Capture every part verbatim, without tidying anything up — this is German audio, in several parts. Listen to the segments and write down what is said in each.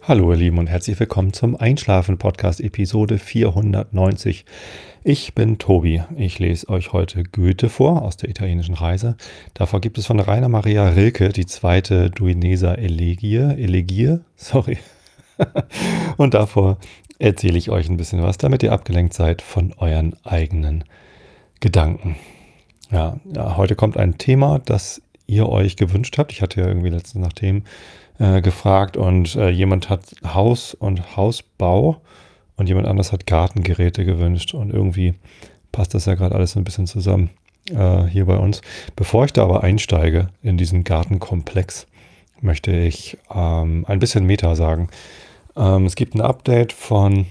Hallo ihr Lieben und herzlich willkommen zum Einschlafen-Podcast Episode vierhundertneunzig. Ich bin Tobi. Ich lese euch heute Goethe vor aus der italienischen Reise. Davor gibt es von Rainer Maria Rilke die zweite Duineser Elegie. Elegie, sorry. Und davor erzähle ich euch ein bisschen was, damit ihr abgelenkt seid von euren eigenen Gedanken. Ja, ja, heute kommt ein Thema, das ihr euch gewünscht habt. Ich hatte ja irgendwie letztens nach Themen äh, gefragt und äh, jemand hat Haus und Hausbau und jemand anders hat Gartengeräte gewünscht und irgendwie passt das ja gerade alles ein bisschen zusammen äh, hier bei uns. Bevor ich da aber einsteige in diesen Gartenkomplex, möchte ich ähm, ein bisschen Meta sagen. Ähm, es gibt ein Update von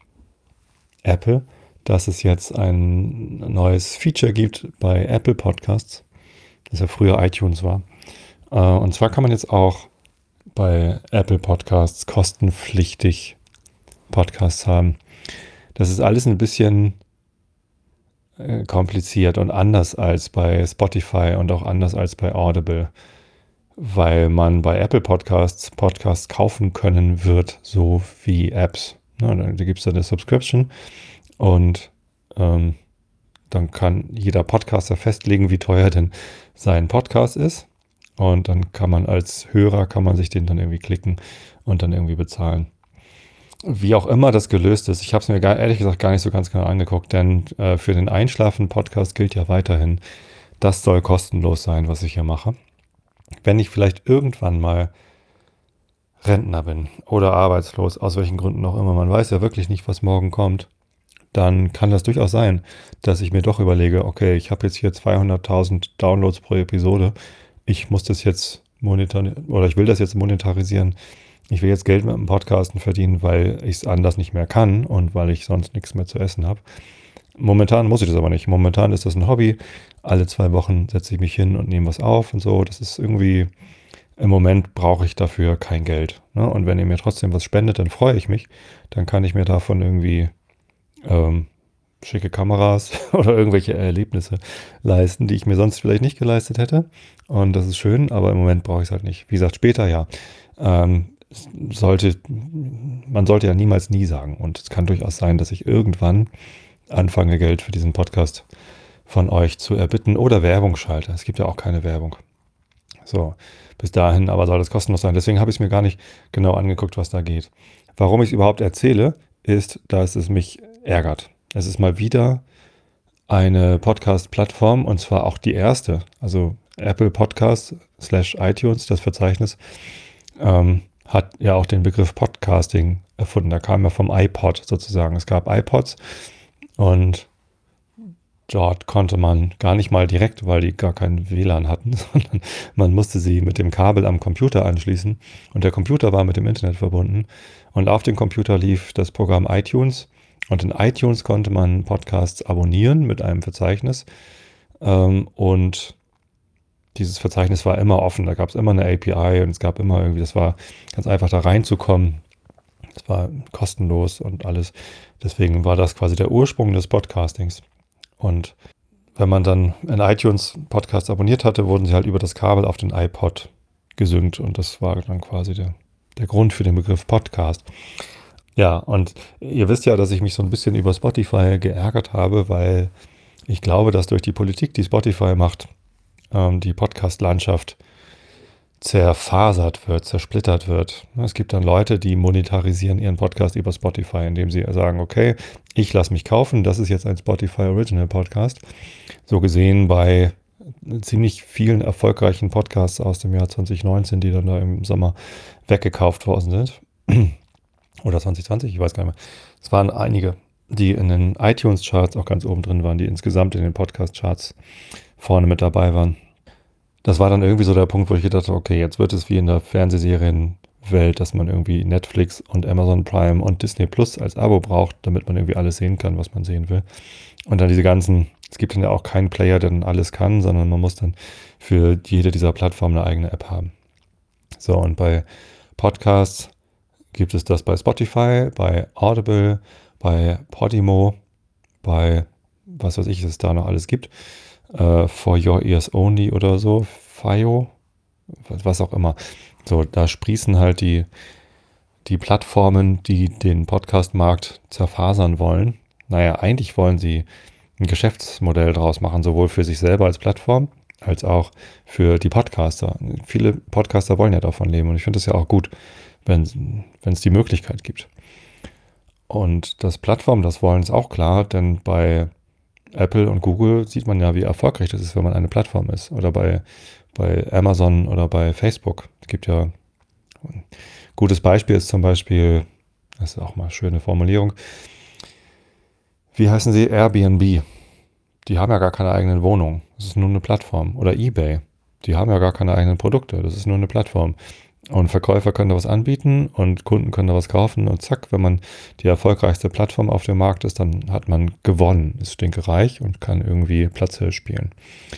Apple, dass es jetzt ein neues Feature gibt bei Apple Podcasts, das ja früher iTunes war. Äh, und zwar kann man jetzt auch bei Apple Podcasts kostenpflichtig Podcasts haben. Das ist alles ein bisschen äh, kompliziert und anders als bei Spotify und auch anders als bei Audible, weil man bei Apple Podcasts Podcasts kaufen können wird, so wie Apps. Na, da da gibt es dann eine Subscription und ähm, dann kann jeder Podcaster festlegen, wie teuer denn sein Podcast ist. Und dann kann man als Hörer, kann man sich den dann irgendwie klicken und dann irgendwie bezahlen. Wie auch immer das gelöst ist, ich habe es mir gar, ehrlich gesagt gar nicht so ganz genau angeguckt, denn äh, für den Einschlafen-Podcast gilt ja weiterhin, das soll kostenlos sein, was ich hier mache. Wenn ich vielleicht irgendwann mal Rentner bin oder arbeitslos, aus welchen Gründen auch immer, man weiß ja wirklich nicht, was morgen kommt, dann kann das durchaus sein, dass ich mir doch überlege, okay, ich habe jetzt hier zweihunderttausend Downloads pro Episode, ich muss das jetzt monetarisieren oder ich will das jetzt monetarisieren. Ich will jetzt Geld mit dem Podcasten verdienen, weil ich es anders nicht mehr kann und weil ich sonst nichts mehr zu essen habe. Momentan muss ich das aber nicht. Momentan ist das ein Hobby. Alle zwei Wochen setze ich mich hin und nehme was auf und so. Das ist irgendwie, im Moment brauche ich dafür kein Geld. Ne? Und wenn ihr mir trotzdem was spendet, dann freue ich mich. Dann kann ich mir davon irgendwie ähm, schicke Kameras oder irgendwelche Erlebnisse leisten, die ich mir sonst vielleicht nicht geleistet hätte. Und das ist schön, aber im Moment brauche ich es halt nicht. Wie gesagt, später ja. Ähm, sollte, man sollte ja niemals nie sagen. Und es kann durchaus sein, dass ich irgendwann anfange, Geld für diesen Podcast von euch zu erbitten oder Werbung schalte. Es gibt ja auch keine Werbung. So, bis dahin aber soll das kostenlos sein. Deswegen habe ich es mir gar nicht genau angeguckt, was da geht. Warum ich es überhaupt erzähle, ist, dass es mich ärgert. Es ist mal wieder eine Podcast-Plattform und zwar auch die erste, also Apple Podcasts slash iTunes, das Verzeichnis, ähm, hat ja auch den Begriff Podcasting erfunden. Da kam er vom iPod sozusagen. Es gab iPods und dort konnte man gar nicht mal direkt, weil die gar kein W L A N hatten, sondern man musste sie mit dem Kabel am Computer anschließen und der Computer war mit dem Internet verbunden und auf dem Computer lief das Programm iTunes und in iTunes konnte man Podcasts abonnieren mit einem Verzeichnis ähm, und dieses Verzeichnis war immer offen, da gab es immer eine A P I und es gab immer irgendwie, das war ganz einfach da reinzukommen. Es war kostenlos und alles. Deswegen war das quasi der Ursprung des Podcastings. Und wenn man dann in iTunes Podcasts abonniert hatte, wurden sie halt über das Kabel auf den iPod gesynkt und das war dann quasi der, der Grund für den Begriff Podcast. Ja, und ihr wisst ja, dass ich mich so ein bisschen über Spotify geärgert habe, weil ich glaube, dass durch die Politik, die Spotify macht, ähm, die Podcast-Landschaft zerfasert wird, zersplittert wird. Es gibt dann Leute, die monetarisieren ihren Podcast über Spotify, indem sie sagen, okay, ich lasse mich kaufen, das ist jetzt ein Spotify Original Podcast. So gesehen bei ziemlich vielen erfolgreichen Podcasts aus dem Jahr zwanzig neunzehn, die dann da im Sommer weggekauft worden sind. Oder zwanzig zwanzig, ich weiß gar nicht mehr. Es waren einige, die in den iTunes-Charts auch ganz oben drin waren, die insgesamt in den Podcast-Charts vorne mit dabei waren. Das war dann irgendwie so der Punkt, wo ich gedacht habe, okay, jetzt wird es wie in der Fernsehserienwelt, dass man irgendwie Netflix und Amazon Prime und Disney Plus als Abo braucht, damit man irgendwie alles sehen kann, was man sehen will. Und dann diese ganzen, es gibt dann ja auch keinen Player, der dann alles kann, sondern man muss dann für jede dieser Plattformen eine eigene App haben. So, und bei Podcasts gibt es das bei Spotify, bei Audible, bei Podimo, bei was weiß ich, was es da noch alles gibt. Uh, for Your Ears Only oder so, F I O, was auch immer. So, da sprießen halt die, die Plattformen, die den Podcast-Markt zerfasern wollen, naja, eigentlich wollen sie ein Geschäftsmodell draus machen, sowohl für sich selber als Plattform, als auch für die Podcaster. Viele Podcaster wollen ja davon leben und ich finde es ja auch gut, wenn wenn es die Möglichkeit gibt. Und das Plattform, das wollen ist auch klar, denn bei Apple und Google sieht man ja, wie erfolgreich das ist, wenn man eine Plattform ist. Oder bei, bei Amazon oder bei Facebook. Es gibt ja ein gutes Beispiel ist zum Beispiel, das ist auch mal eine schöne Formulierung, wie heißen sie? Airbnb. Die haben ja gar keine eigenen Wohnungen. Das ist nur eine Plattform. Oder eBay. Die haben ja gar keine eigenen Produkte. Das ist nur eine Plattform. Und Verkäufer können da was anbieten und Kunden können da was kaufen. Und zack, wenn man die erfolgreichste Plattform auf dem Markt ist, dann hat man gewonnen, ist stinkereich und kann irgendwie Platzhirsch spielen.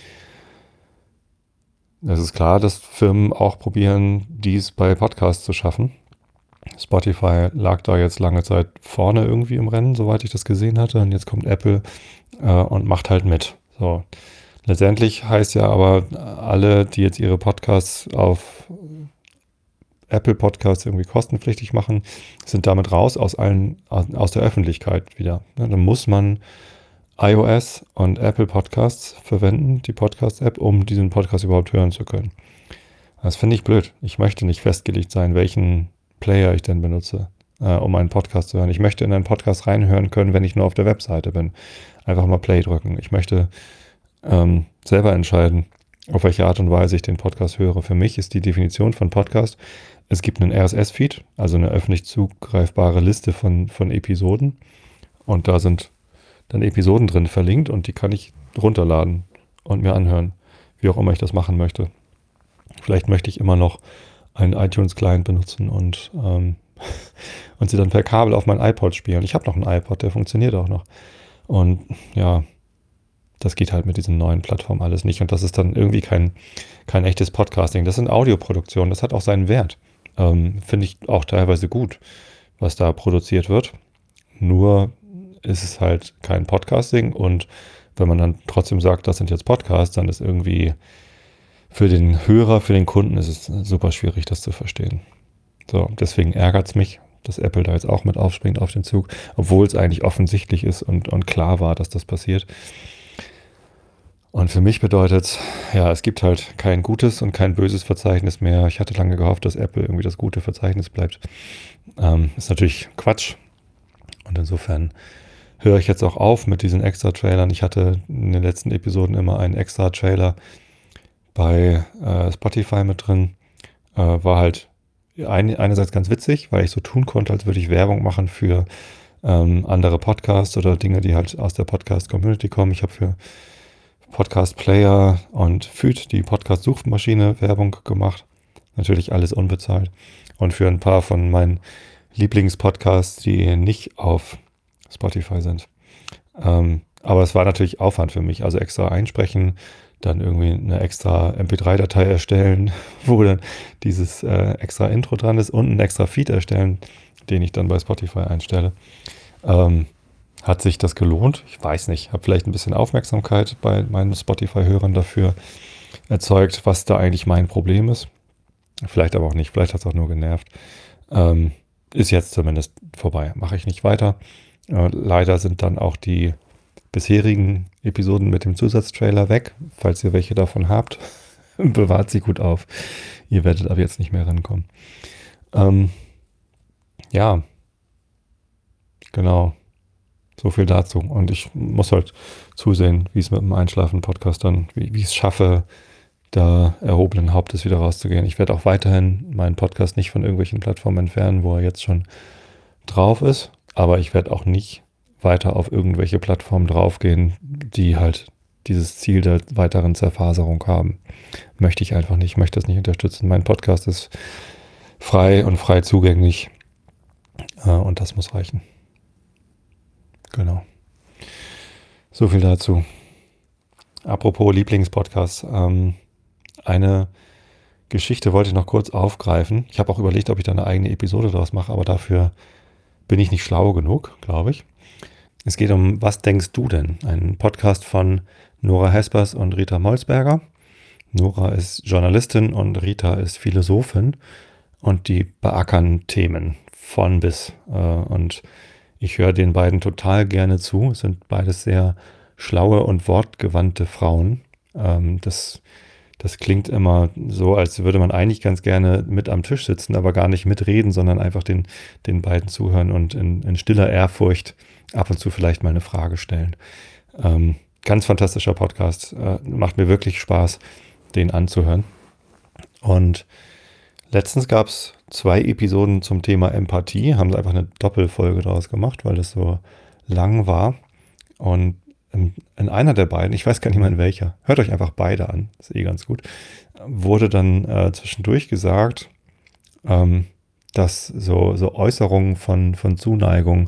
Es ist klar, dass Firmen auch probieren, dies bei Podcasts zu schaffen. Spotify lag da jetzt lange Zeit vorne irgendwie im Rennen, soweit ich das gesehen hatte. Und jetzt kommt Apple äh, und macht halt mit. So. Letztendlich heißt ja aber, alle, die jetzt ihre Podcasts auf Apple Podcasts irgendwie kostenpflichtig machen, sind damit raus aus allen, aus der Öffentlichkeit wieder. Ja, dann muss man iOS und Apple Podcasts verwenden, die Podcast-App, um diesen Podcast überhaupt hören zu können. Das finde ich blöd. Ich möchte nicht festgelegt sein, welchen Player ich denn benutze, äh, um einen Podcast zu hören. Ich möchte in einen Podcast reinhören können, wenn ich nur auf der Webseite bin. Einfach mal Play drücken. Ich möchte ähm, selber entscheiden, auf welche Art und Weise ich den Podcast höre. Für mich ist die Definition von Podcast, es gibt einen R S S-Feed, also eine öffentlich zugreifbare Liste von, von Episoden. Und da sind dann Episoden drin verlinkt und die kann ich runterladen und mir anhören, wie auch immer ich das machen möchte. Vielleicht möchte ich immer noch einen iTunes-Client benutzen und, ähm, und sie dann per Kabel auf mein iPod spielen. Ich habe noch einen iPod, der funktioniert auch noch. Und ja, das geht halt mit diesen neuen Plattformen alles nicht. Und das ist dann irgendwie kein, kein echtes Podcasting. Das sind Audioproduktionen, das hat auch seinen Wert. Ähm, finde ich auch teilweise gut, was da produziert wird. Nur ist es halt kein Podcasting und wenn man dann trotzdem sagt, das sind jetzt Podcasts, dann ist irgendwie für den Hörer, für den Kunden ist es super schwierig, das zu verstehen. So, deswegen ärgert es mich, dass Apple da jetzt auch mit aufspringt auf den Zug, obwohl es eigentlich offensichtlich ist und, und klar war, dass das passiert. Und für mich bedeutet, ja, es gibt halt kein gutes und kein böses Verzeichnis mehr. Ich hatte lange gehofft, dass Apple irgendwie das gute Verzeichnis bleibt. Ähm, ist natürlich Quatsch. Und insofern höre ich jetzt auch auf mit diesen Extra-Trailern. Ich hatte in den letzten Episoden immer einen Extra-Trailer bei äh, Spotify mit drin. Äh, war halt ein, einerseits ganz witzig, weil ich so tun konnte, als würde ich Werbung machen für ähm, andere Podcasts oder Dinge, die halt aus der Podcast-Community kommen. Ich habe für Podcast-Player und Feed, die Podcast-Suchmaschine, Werbung gemacht. Natürlich alles unbezahlt. Und für ein paar von meinen Lieblingspodcasts, die nicht auf Spotify sind. Ähm, aber es war natürlich Aufwand für mich. Also extra einsprechen, dann irgendwie eine extra M P drei Datei erstellen, wo dann dieses äh, extra Intro dran ist und einen extra Feed erstellen, den ich dann bei Spotify einstelle. Ähm, Hat sich das gelohnt? Ich weiß nicht. Habe vielleicht ein bisschen Aufmerksamkeit bei meinen Spotify-Hörern dafür erzeugt, was da eigentlich mein Problem ist. Vielleicht aber auch nicht. Vielleicht hat es auch nur genervt. Ähm, ist jetzt zumindest vorbei. Mache ich nicht weiter. Äh, leider sind dann auch die bisherigen Episoden mit dem Zusatztrailer weg. Falls ihr welche davon habt, bewahrt sie gut auf. Ihr werdet ab jetzt nicht mehr rankommen. Ähm, ja, genau. So viel dazu. Und ich muss halt zusehen, wie es mit dem Einschlafen-Podcast dann, wie, wie ich es schaffe, da erhobenen Hauptes wieder rauszugehen. Ich werde auch weiterhin meinen Podcast nicht von irgendwelchen Plattformen entfernen, wo er jetzt schon drauf ist. Aber ich werde auch nicht weiter auf irgendwelche Plattformen draufgehen, die halt dieses Ziel der weiteren Zerfaserung haben. Möchte ich einfach nicht. Ich möchte das nicht unterstützen. Mein Podcast ist frei und frei zugänglich. Äh, und das muss reichen. Genau. So viel dazu. Apropos Lieblingspodcast. Ähm, eine Geschichte wollte ich noch kurz aufgreifen. Ich habe auch überlegt, ob ich da eine eigene Episode draus mache, aber dafür bin ich nicht schlau genug, glaube ich. Es geht um Was denkst du denn? Ein Podcast von Nora Hespers und Rita Molsberger. Nora ist Journalistin und Rita ist Philosophin und die beackern Themen von bis. Äh, und ich höre den beiden total gerne zu. Es sind beides sehr schlaue und wortgewandte Frauen. Ähm, das, das klingt immer so, als würde man eigentlich ganz gerne mit am Tisch sitzen, aber gar nicht mitreden, sondern einfach den, den beiden zuhören und in, in stiller Ehrfurcht ab und zu vielleicht mal eine Frage stellen. Ähm, ganz fantastischer Podcast. Äh, macht mir wirklich Spaß, den anzuhören. Und letztens gab es zwei Episoden zum Thema Empathie, haben sie einfach eine Doppelfolge daraus gemacht, weil das so lang war. Und in, in einer der beiden, ich weiß gar nicht mehr in welcher, hört euch einfach beide an, ist eh ganz gut, wurde dann äh, zwischendurch gesagt, ähm, dass so, so Äußerungen von, von Zuneigung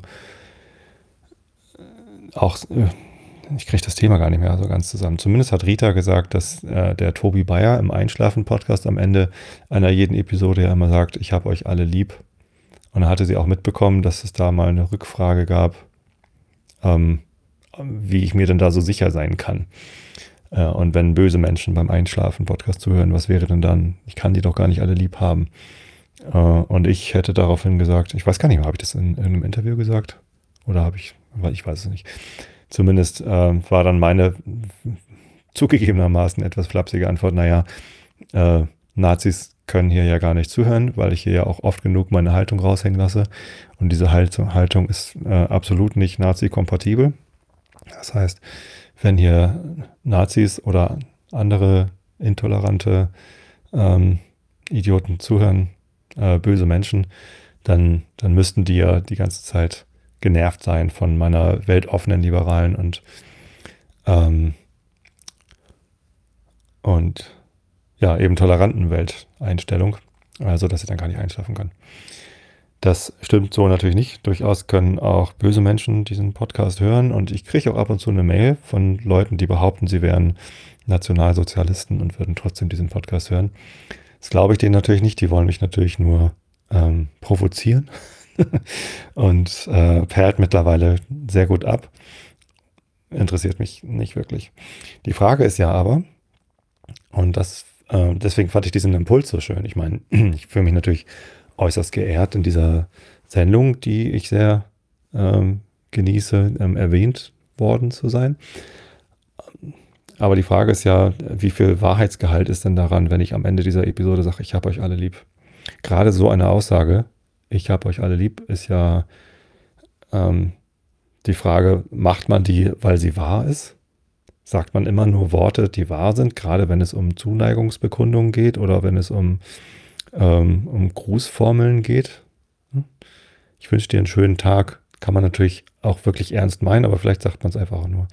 auch, äh, ich kriege das Thema gar nicht mehr so ganz zusammen. Zumindest hat Rita gesagt, dass äh, der Tobi Bayer im Einschlafen-Podcast am Ende einer jeden Episode ja immer sagt, ich habe euch alle lieb. Und da hatte sie auch mitbekommen, dass es da mal eine Rückfrage gab, ähm, wie ich mir denn da so sicher sein kann. Äh, und wenn böse Menschen beim Einschlafen-Podcast zuhören, was wäre denn dann? Ich kann die doch gar nicht alle lieb haben. Äh, und ich hätte daraufhin gesagt, ich weiß gar nicht mehr, habe ich das in, in einem Interview gesagt? Oder habe ich, ich weiß es nicht. Zumindest äh, war dann meine zugegebenermaßen etwas flapsige Antwort, naja, äh, Nazis können hier ja gar nicht zuhören, weil ich hier ja auch oft genug meine Haltung raushängen lasse. Und diese Haltung, Haltung ist äh, absolut nicht Nazi-kompatibel. Das heißt, wenn hier Nazis oder andere intolerante ähm, Idioten zuhören, äh, böse Menschen, dann, dann müssten die ja die ganze Zeit genervt sein von meiner weltoffenen, liberalen und ähm, und ja, eben toleranten Welteinstellung, also dass ich dann gar nicht einschlafen kann. Das stimmt so natürlich nicht. Durchaus können auch böse Menschen diesen Podcast hören und ich kriege auch ab und zu eine Mail von Leuten, die behaupten, sie wären Nationalsozialisten und würden trotzdem diesen Podcast hören. Das glaube ich denen natürlich nicht. Die wollen mich natürlich nur ähm, provozieren und äh, perlt mittlerweile sehr gut ab. Interessiert mich nicht wirklich. Die Frage ist ja aber, und das äh, deswegen fand ich diesen Impuls so schön. Ich meine, ich fühle mich natürlich äußerst geehrt in dieser Sendung, die ich sehr ähm, genieße, ähm, erwähnt worden zu sein. Aber die Frage ist ja, wie viel Wahrheitsgehalt ist denn daran, wenn ich am Ende dieser Episode sage, ich habe euch alle lieb? Gerade so eine Aussage, ich habe euch alle lieb, ist ja ähm, die Frage, macht man die, weil sie wahr ist? Sagt man immer nur Worte, die wahr sind, gerade wenn es um Zuneigungsbekundungen geht oder wenn es um, ähm, um Grußformeln geht? Ich wünsche dir einen schönen Tag. Kann man natürlich auch wirklich ernst meinen, aber vielleicht sagt man es einfach auch nur.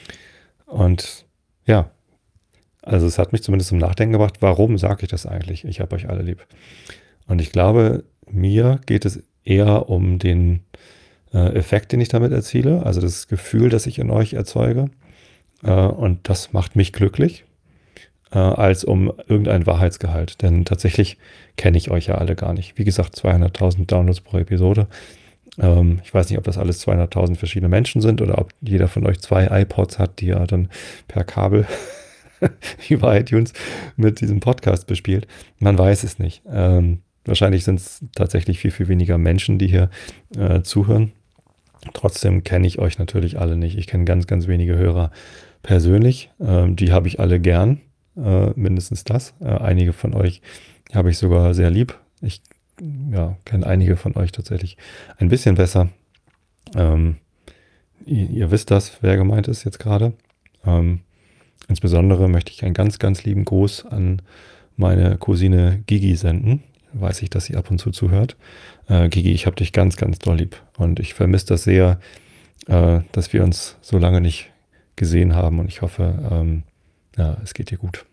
Und ja, also es hat mich zumindest zum Nachdenken gebracht, warum sage ich das eigentlich? Ich habe euch alle lieb. Und ich glaube, mir geht es eher um den äh, Effekt, den ich damit erziele, also das Gefühl, das ich in euch erzeuge. Äh, und das macht mich glücklich, äh, als um irgendein Wahrheitsgehalt. Denn tatsächlich kenne ich euch ja alle gar nicht. Wie gesagt, zweihunderttausend Downloads pro Episode. Ähm, ich weiß nicht, ob das alles zweihunderttausend verschiedene Menschen sind oder ob jeder von euch zwei iPods hat, die er dann per Kabel über iTunes mit diesem Podcast bespielt. Man weiß es nicht. Ähm, wahrscheinlich sind es tatsächlich viel, viel weniger Menschen, die hier äh, zuhören. Trotzdem kenne ich euch natürlich alle nicht. Ich kenne ganz, ganz wenige Hörer persönlich. Ähm, die habe ich alle gern, äh, mindestens das. Äh, einige von euch habe ich sogar sehr lieb. Ich ja, kenne einige von euch tatsächlich ein bisschen besser. Ähm, ihr, ihr wisst das, wer gemeint ist jetzt gerade. Ähm, insbesondere möchte ich einen ganz, ganz lieben Gruß an meine Cousine Gigi senden. Weiß ich, dass sie ab und zu zuhört. Äh, Gigi, ich habe dich ganz, ganz doll lieb. Und ich vermisse das sehr, äh, dass wir uns so lange nicht gesehen haben. Und ich hoffe, ähm, ja, es geht dir gut.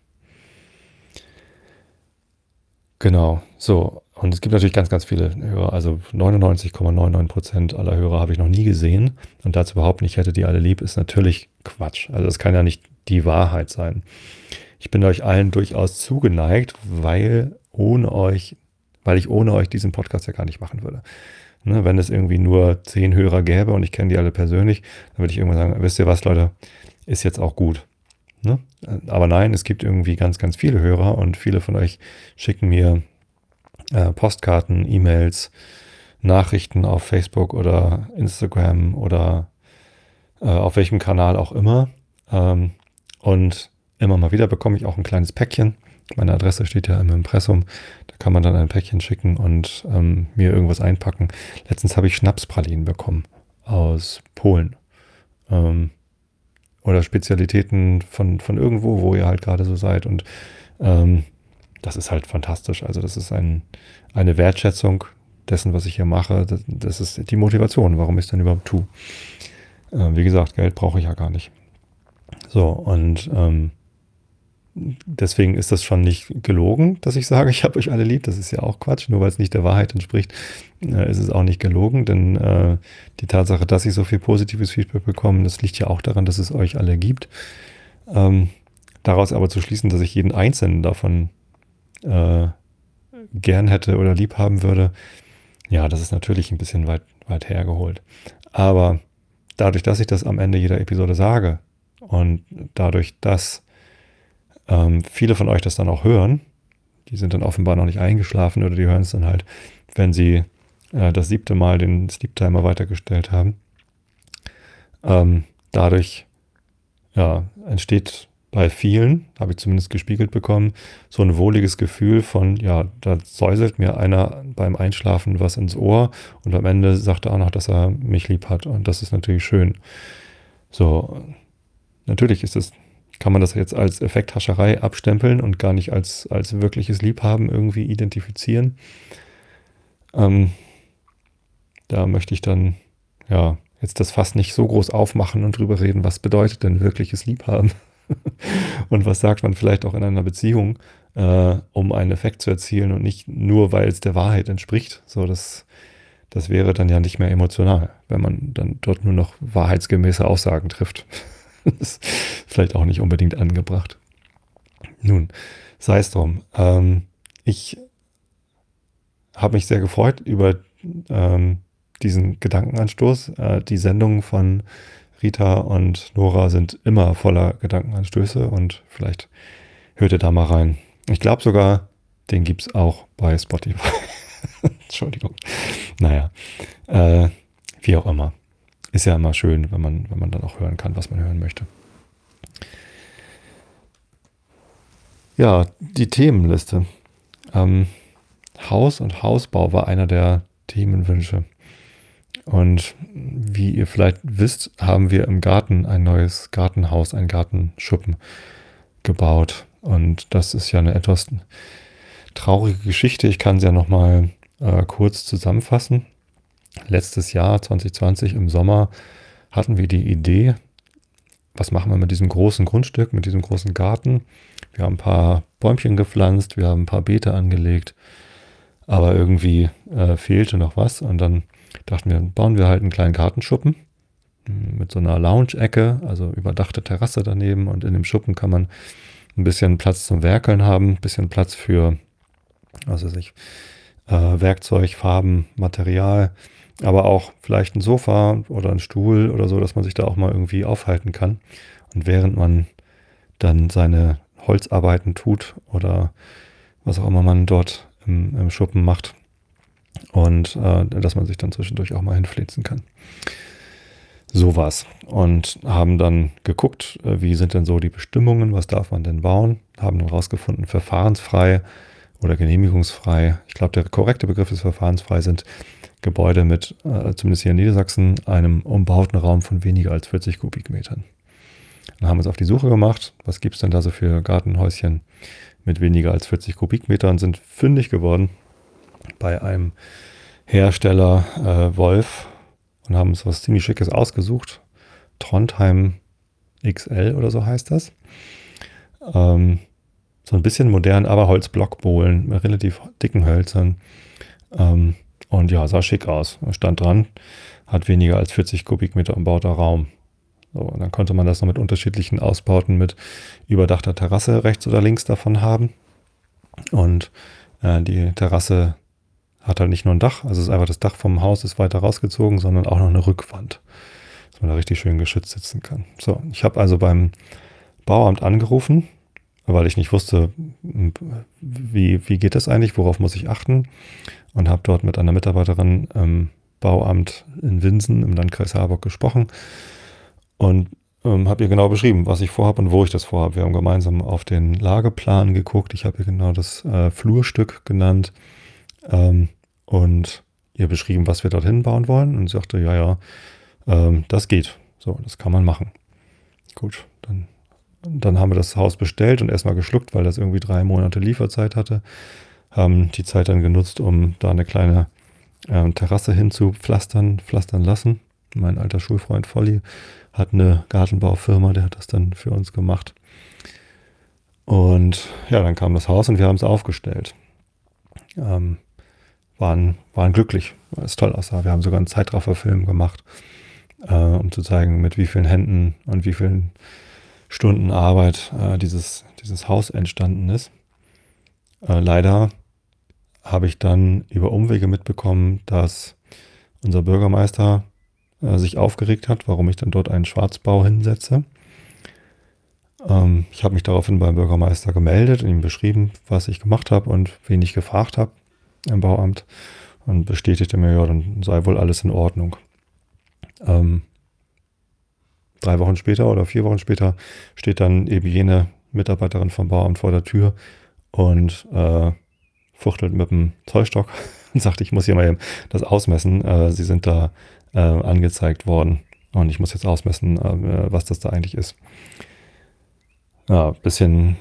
Genau, so. Und es gibt natürlich ganz, ganz viele Hörer. Also neunundneunzig Komma neunundneunzig Prozent aller Hörer habe ich noch nie gesehen. Und dazu überhaupt nicht, ich hätte die alle lieb, ist natürlich Quatsch. Also das kann ja nicht die Wahrheit sein. Ich bin euch allen durchaus zugeneigt, weil ohne euch, weil ich ohne euch diesen Podcast ja gar nicht machen würde. Ne, wenn es irgendwie nur zehn Hörer gäbe und ich kenne die alle persönlich, dann würde ich irgendwann sagen, wisst ihr was, Leute, ist jetzt auch gut. Ne? Aber nein, es gibt irgendwie ganz, ganz viele Hörer und viele von euch schicken mir äh, Postkarten, E-Mails, Nachrichten auf Facebook oder Instagram oder äh, auf welchem Kanal auch immer. Ähm, und immer mal wieder bekomme ich auch ein kleines Päckchen. Meine Adresse steht ja im Impressum. Da kann man dann ein Päckchen schicken und ähm, mir irgendwas einpacken. Letztens habe ich Schnapspralinen bekommen aus Polen. Ähm, oder Spezialitäten von, von irgendwo, wo ihr halt gerade so seid. Und ähm, das ist halt fantastisch. Also das ist ein, eine Wertschätzung dessen, was ich hier mache. Das, das ist die Motivation, warum ich es denn überhaupt tue. Äh, wie gesagt, Geld brauche ich ja gar nicht. So, und ähm, deswegen ist das schon nicht gelogen, dass ich sage, ich habe euch alle lieb. Das ist ja auch Quatsch. Nur weil es nicht der Wahrheit entspricht, äh, ist es auch nicht gelogen. Denn äh, die Tatsache, dass ich so viel positives Feedback bekomme, das liegt ja auch daran, dass es euch alle gibt. Ähm, daraus aber zu schließen, dass ich jeden Einzelnen davon äh, gern hätte oder lieb haben würde, ja, das ist natürlich ein bisschen weit, weit hergeholt. Aber dadurch, dass ich das am Ende jeder Episode sage und dadurch, dass ähm, viele von euch das dann auch hören, die sind dann offenbar noch nicht eingeschlafen oder die hören es dann halt, wenn sie äh, das siebte Mal den Sleep Timer weitergestellt haben. Ähm, dadurch ja, entsteht bei vielen, habe ich zumindest gespiegelt bekommen, so ein wohliges Gefühl von, ja, da säuselt mir einer beim Einschlafen was ins Ohr und am Ende sagt er auch noch, dass er mich lieb hat und das ist natürlich schön. So, natürlich ist es, kann man das jetzt als Effekthascherei abstempeln und gar nicht als, als wirkliches Liebhaben irgendwie identifizieren. Ähm, da möchte ich dann, ja, jetzt das Fass nicht so groß aufmachen und drüber reden, was bedeutet denn wirkliches Liebhaben? Und was sagt man vielleicht auch in einer Beziehung, äh, um einen Effekt zu erzielen und nicht nur, weil es der Wahrheit entspricht. So, das, das wäre dann ja nicht mehr emotional, wenn man dann dort nur noch wahrheitsgemäße Aussagen trifft. Das ist vielleicht auch nicht unbedingt angebracht. Nun, sei es drum. Ähm, ich habe mich sehr gefreut über ähm, diesen Gedankenanstoß. Äh, die Sendungen von Rita und Nora sind immer voller Gedankenanstöße und vielleicht hört ihr da mal rein. Ich glaube sogar, den gibt es auch bei Spotify. Entschuldigung. Naja, äh, wie auch immer. Ist ja immer schön, wenn man, wenn man dann auch hören kann, was man hören möchte. Ja, die Themenliste. Ähm, Haus und Hausbau war einer der Themenwünsche. Und wie ihr vielleicht wisst, haben wir im Garten ein neues Gartenhaus, ein Gartenschuppen gebaut. Und das ist ja eine etwas traurige Geschichte. Ich kann sie ja nochmal äh, kurz zusammenfassen. Letztes Jahr, zwanzig zwanzig, im Sommer, hatten wir die Idee, was machen wir mit diesem großen Grundstück, mit diesem großen Garten. Wir haben ein paar Bäumchen gepflanzt, wir haben ein paar Beete angelegt, aber irgendwie äh, fehlte noch was. Und dann dachten wir, bauen wir halt einen kleinen Gartenschuppen mit so einer Lounge-Ecke, also überdachte Terrasse daneben. Und in dem Schuppen kann man ein bisschen Platz zum Werkeln haben, ein bisschen Platz für, was weiß ich, äh, Werkzeug, Farben, Material, aber auch vielleicht ein Sofa oder ein Stuhl oder so, dass man sich da auch mal irgendwie aufhalten kann. Und während man dann seine Holzarbeiten tut oder was auch immer man dort im, im Schuppen macht, und äh, dass man sich dann zwischendurch auch mal hinflitzen kann. So war's. Und haben dann geguckt, äh, wie sind denn so die Bestimmungen, was darf man denn bauen, haben dann rausgefunden, verfahrensfrei oder genehmigungsfrei. Ich glaube, der korrekte Begriff ist verfahrensfrei, sind Gebäude mit, äh, zumindest hier in Niedersachsen, einem umbauten Raum von weniger als vierzig Kubikmetern. Dann haben wir uns auf die Suche gemacht, was gibt es denn da so für Gartenhäuschen mit weniger als vierzig Kubikmetern, sind fündig geworden bei einem Hersteller äh, Wolf und haben uns was ziemlich Schickes ausgesucht. Trondheim X L oder so heißt das. Ähm, so ein bisschen modern, aber Holzblockbohlen mit relativ dicken Hölzern. Ähm, und ja, sah schick aus. Stand dran, hat weniger als vierzig Kubikmeter umbauter Raum. So, und dann konnte man das noch mit unterschiedlichen Ausbauten mit überdachter Terrasse rechts oder links davon haben. Und äh, die Terrasse hat halt nicht nur ein Dach, also ist einfach das Dach vom Haus ist weiter rausgezogen, sondern auch noch eine Rückwand, dass man da richtig schön geschützt sitzen kann. So, ich habe also beim Bauamt angerufen weil ich nicht wusste, wie, wie geht das eigentlich, worauf muss ich achten, und habe dort mit einer Mitarbeiterin im Bauamt in Winsen im Landkreis Harburg gesprochen und ähm, habe ihr genau beschrieben, was ich vorhabe und wo ich das vorhabe. Wir haben gemeinsam auf den Lageplan geguckt. Ich habe ihr genau das äh, Flurstück genannt ähm, und ihr beschrieben, was wir dorthin bauen wollen, und sie sagte, ja, ja, ähm, das geht. So, das kann man machen. Gut, dann, dann haben wir das Haus bestellt und erstmal geschluckt, weil das irgendwie drei Monate Lieferzeit hatte. Haben die Zeit dann genutzt, um da eine kleine ähm, Terrasse hinzupflastern, pflastern lassen. Mein alter Schulfreund Volli hat eine Gartenbaufirma, der hat das dann für uns gemacht. Und ja, dann kam das Haus und wir haben es aufgestellt. Ähm, waren, waren glücklich, weil es toll aussah. Wir haben sogar einen Zeitrafferfilm gemacht, äh, um zu zeigen, mit wie vielen Händen und wie vielen Stunden Arbeit äh, dieses, dieses Haus entstanden ist. Äh, leider habe ich dann über Umwege mitbekommen, dass unser Bürgermeister äh, sich aufgeregt hat, warum ich dann dort einen Schwarzbau hinsetze. Ähm, ich habe mich daraufhin beim Bürgermeister gemeldet und ihm beschrieben, was ich gemacht habe und wen ich gefragt habe im Bauamt, und bestätigte mir, ja, dann sei wohl alles in Ordnung. Ähm, drei Wochen später oder vier Wochen später steht dann eben jene Mitarbeiterin vom Bauamt vor der Tür und äh, fuchtelt mit dem Zollstock und sagt, ich muss hier mal eben das ausmessen. Äh, Sie sind da äh, angezeigt worden und ich muss jetzt ausmessen, äh, was das da eigentlich ist. Ja, bisschen,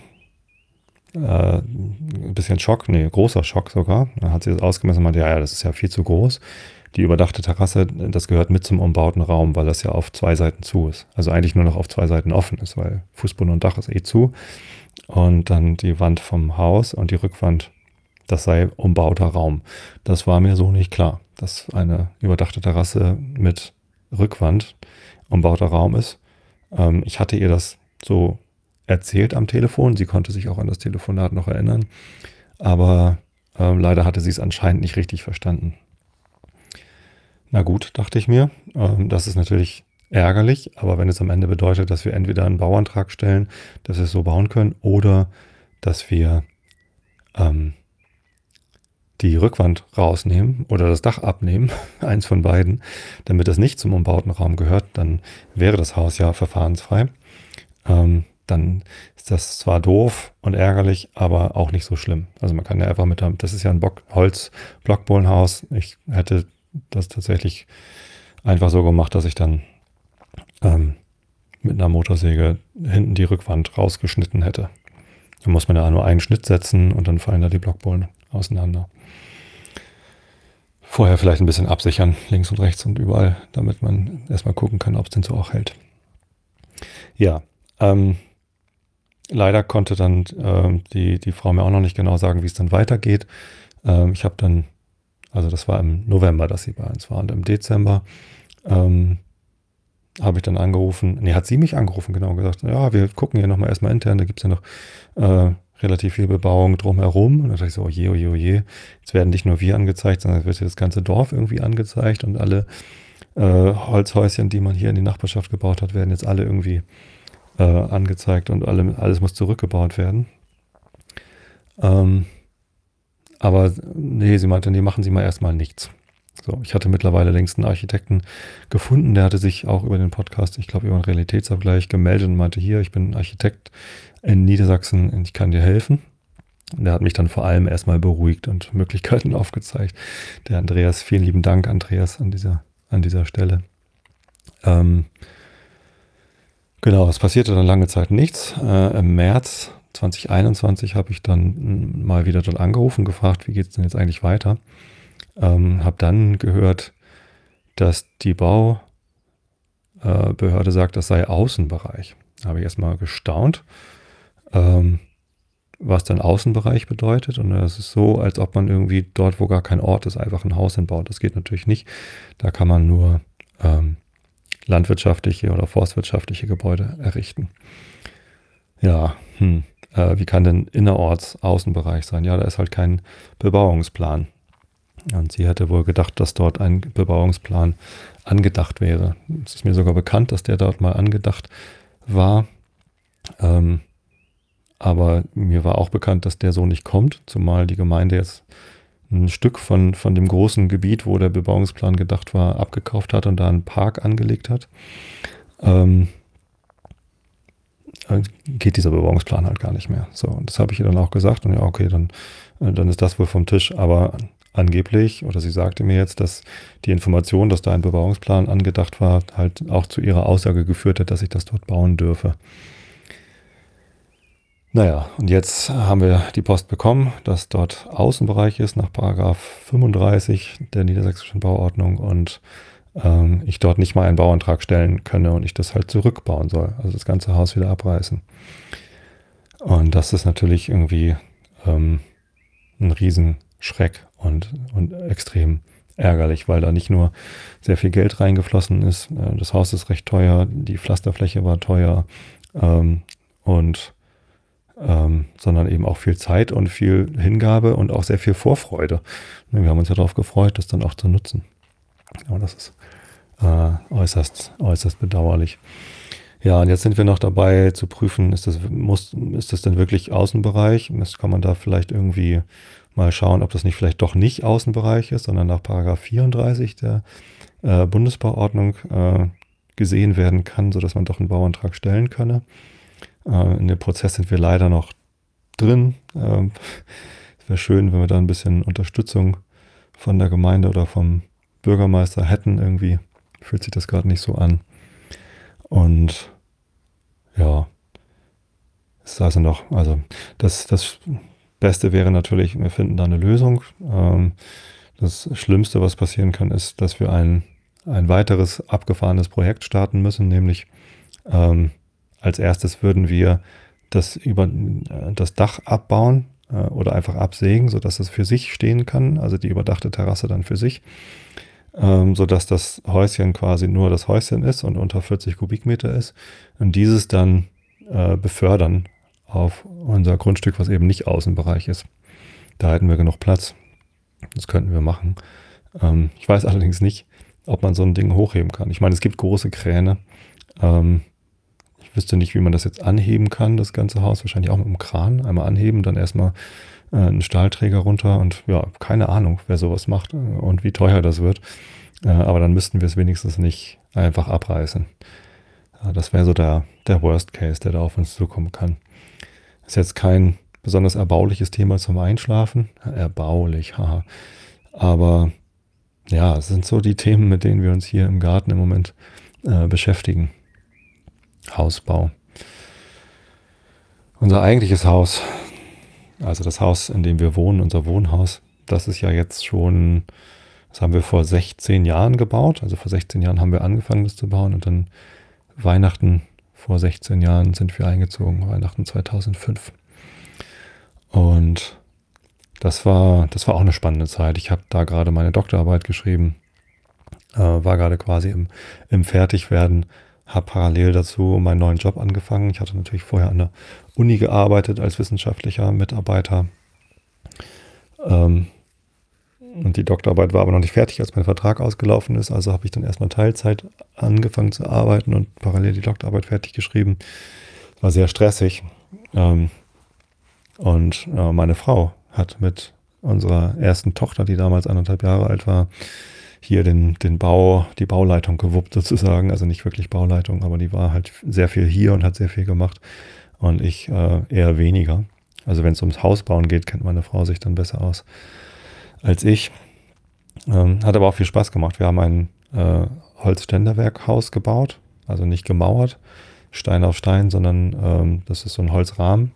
äh, ein bisschen Schock, nee, großer Schock sogar. Dann hat sie das ausgemessen und meinte, ja, ja, das ist ja viel zu groß. Die überdachte Terrasse, das gehört mit zum umbauten Raum, weil das ja auf zwei Seiten zu ist. Also eigentlich nur noch auf zwei Seiten offen ist, weil Fußboden und Dach ist eh zu. Und dann die Wand vom Haus und die Rückwand, das sei umbauter Raum. Das war mir so nicht klar, dass eine überdachte Terrasse mit Rückwand umbauter Raum ist. Ähm, ich hatte ihr das so erzählt am Telefon. Sie konnte sich auch an das Telefonat noch erinnern. Aber ähm, leider hatte sie es anscheinend nicht richtig verstanden. Na gut, dachte ich mir. Ähm, das ist natürlich ärgerlich, aber wenn es am Ende bedeutet, dass wir entweder einen Bauantrag stellen, dass wir es so bauen können, oder dass wir ähm, die Rückwand rausnehmen oder das Dach abnehmen, eins von beiden, damit es nicht zum umbauten Raum gehört, dann wäre das Haus ja verfahrensfrei. Ähm, dann ist das zwar doof und ärgerlich, aber auch nicht so schlimm. Also man kann ja einfach mit, der, das ist ja ein Bock, Holz-Blockbohlenhaus. Ich hätte das tatsächlich einfach so gemacht, dass ich dann ähm, mit einer Motorsäge hinten die Rückwand rausgeschnitten hätte. Da muss man ja nur einen Schnitt setzen und dann fallen da die Blockbohlen auseinander. Vorher vielleicht ein bisschen absichern, links und rechts und überall, damit man erstmal gucken kann, ob es denn so auch hält. Ja, ähm, leider konnte dann ähm, die, die Frau mir auch noch nicht genau sagen, wie es dann weitergeht. Ähm, ich habe dann, also das war im November, dass sie bei uns war, und im Dezember ähm, habe ich dann angerufen, nee, hat sie mich angerufen, genau gesagt, ja, wir gucken hier nochmal erstmal intern, da gibt es ja noch äh, relativ viel Bebauung drumherum. Und da dachte ich so, oje, oje, oje, jetzt werden nicht nur wir angezeigt, sondern es wird hier das ganze Dorf irgendwie angezeigt, und alle äh, Holzhäuschen, die man hier in die Nachbarschaft gebaut hat, werden jetzt alle irgendwie äh, angezeigt, und alle, alles muss zurückgebaut werden. Ähm, aber nee, sie meinte, nee, machen Sie mal erstmal nichts. So, ich hatte mittlerweile längst einen Architekten gefunden, der hatte sich auch über den Podcast, ich glaube über einen Realitätsabgleich, gemeldet und meinte, hier, ich bin Architekt in Niedersachsen und ich kann dir helfen. Und der hat mich dann vor allem erstmal beruhigt und Möglichkeiten aufgezeigt. Der Andreas, vielen lieben Dank, Andreas, an dieser, an dieser Stelle. Ähm, genau, es passierte dann lange Zeit nichts. Äh, im März zwanzig einundzwanzig habe ich dann mal wieder dort angerufen, gefragt, wie geht es denn jetzt eigentlich weiter? Ähm, habe dann gehört, dass die Baubehörde äh, sagt, das sei Außenbereich. Da habe ich erstmal gestaunt, ähm, was dann Außenbereich bedeutet. Und es ist so, als ob man irgendwie dort, wo gar kein Ort ist, einfach ein Haus hinbaut. Das geht natürlich nicht. Da kann man nur ähm, landwirtschaftliche oder forstwirtschaftliche Gebäude errichten. Ja, hm, äh, wie kann denn innerorts Außenbereich sein? Ja, da ist halt kein Bebauungsplan. Und sie hätte wohl gedacht, dass dort ein Bebauungsplan angedacht wäre. Es ist mir sogar bekannt, dass der dort mal angedacht war. Ähm, aber mir war auch bekannt, dass der so nicht kommt, zumal die Gemeinde jetzt ein Stück von, von dem großen Gebiet, wo der Bebauungsplan gedacht war, abgekauft hat und da einen Park angelegt hat. Ähm, geht dieser Bebauungsplan halt gar nicht mehr. So, und das habe ich ihr dann auch gesagt und ja, okay, dann, dann ist das wohl vom Tisch, aber angeblich, oder sie sagte mir jetzt, dass die Information, dass da ein Bebauungsplan angedacht war, halt auch zu ihrer Aussage geführt hat, dass ich das dort bauen dürfe. Naja, und jetzt haben wir die Post bekommen, dass dort Außenbereich ist nach Paragraph fünfunddreißig der niedersächsischen Bauordnung und ähm, ich dort nicht mal einen Bauantrag stellen könne und ich das halt zurückbauen soll, also das ganze Haus wieder abreißen. Und das ist natürlich irgendwie ähm, ein Riesenschreck und, und extrem ärgerlich, weil da nicht nur sehr viel Geld reingeflossen ist, äh, das Haus ist recht teuer, die Pflasterfläche war teuer ähm, und Ähm, sondern eben auch viel Zeit und viel Hingabe und auch sehr viel Vorfreude. Wir haben uns ja darauf gefreut, das dann auch zu nutzen. Aber das ist äh, äußerst, äußerst bedauerlich. Ja, und jetzt sind wir noch dabei zu prüfen, ist das, muss, ist das denn wirklich Außenbereich? Das kann man da vielleicht irgendwie mal schauen, ob das nicht vielleicht doch nicht Außenbereich ist, sondern nach Paragraph vierunddreißig der äh, Bundesbauordnung äh, gesehen werden kann, sodass man doch einen Bauantrag stellen könne. In dem Prozess sind wir leider noch drin. Es wäre schön, wenn wir da ein bisschen Unterstützung von der Gemeinde oder vom Bürgermeister hätten. Irgendwie fühlt sich das gerade nicht so an. Und ja, es ist also noch, also das, das Beste wäre natürlich, wir finden da eine Lösung. Das Schlimmste, was passieren kann, ist, dass wir ein, ein weiteres abgefahrenes Projekt starten müssen, nämlich ähm, als erstes würden wir das über das Dach abbauen äh, oder einfach absägen, sodass es für sich stehen kann, also die überdachte Terrasse dann für sich, ähm, sodass das Häuschen quasi nur das Häuschen ist und unter vierzig Kubikmeter ist und dieses dann äh, befördern auf unser Grundstück, was eben nicht Außenbereich ist. Da hätten wir genug Platz. Das könnten wir machen. Ähm, ich weiß allerdings nicht, ob man so ein Ding hochheben kann. Ich meine, es gibt große Kräne. Ähm, Ich wüsste nicht, wie man das jetzt anheben kann, das ganze Haus. Wahrscheinlich auch mit einem Kran. Einmal anheben, dann erstmal äh, einen Stahlträger runter. Und ja, keine Ahnung, wer sowas macht äh, und wie teuer das wird. Äh, aber dann müssten wir es wenigstens nicht einfach abreißen. Ja, das wäre so der, der Worst Case, der da auf uns zukommen kann. Ist jetzt kein besonders erbauliches Thema zum Einschlafen. Erbaulich, haha. Aber ja, es sind so die Themen, mit denen wir uns hier im Garten im Moment äh, beschäftigen. Hausbau. Unser eigentliches Haus, also das Haus, in dem wir wohnen, unser Wohnhaus, das ist ja jetzt schon, das haben wir vor sechzehn Jahren gebaut. Also vor sechzehn Jahren haben wir angefangen, das zu bauen und dann Weihnachten vor sechzehn Jahren sind wir eingezogen, Weihnachten zweitausendfünf. Und das war, das war auch eine spannende Zeit. Ich habe da gerade meine Doktorarbeit geschrieben, äh, war gerade quasi im, im Fertigwerden, habe parallel dazu meinen neuen Job angefangen. Ich hatte natürlich vorher an der Uni gearbeitet als wissenschaftlicher Mitarbeiter. Ähm, und die Doktorarbeit war aber noch nicht fertig, als mein Vertrag ausgelaufen ist. Also habe ich dann erstmal Teilzeit angefangen zu arbeiten und parallel die Doktorarbeit fertig geschrieben. War sehr stressig. Ähm, und äh, meine Frau hat mit unserer ersten Tochter, die damals anderthalb Jahre alt war, hier den, den Bau, die Bauleitung gewuppt sozusagen. Also nicht wirklich Bauleitung, aber die war halt sehr viel hier und hat sehr viel gemacht. Und ich äh, eher weniger. Also wenn es ums Hausbauen geht, kennt meine Frau sich dann besser aus als ich. Ähm, hat aber auch viel Spaß gemacht. Wir haben ein äh, Holzständerwerkhaus gebaut, also nicht gemauert, Stein auf Stein, sondern ähm, das ist so ein Holzrahmenwerk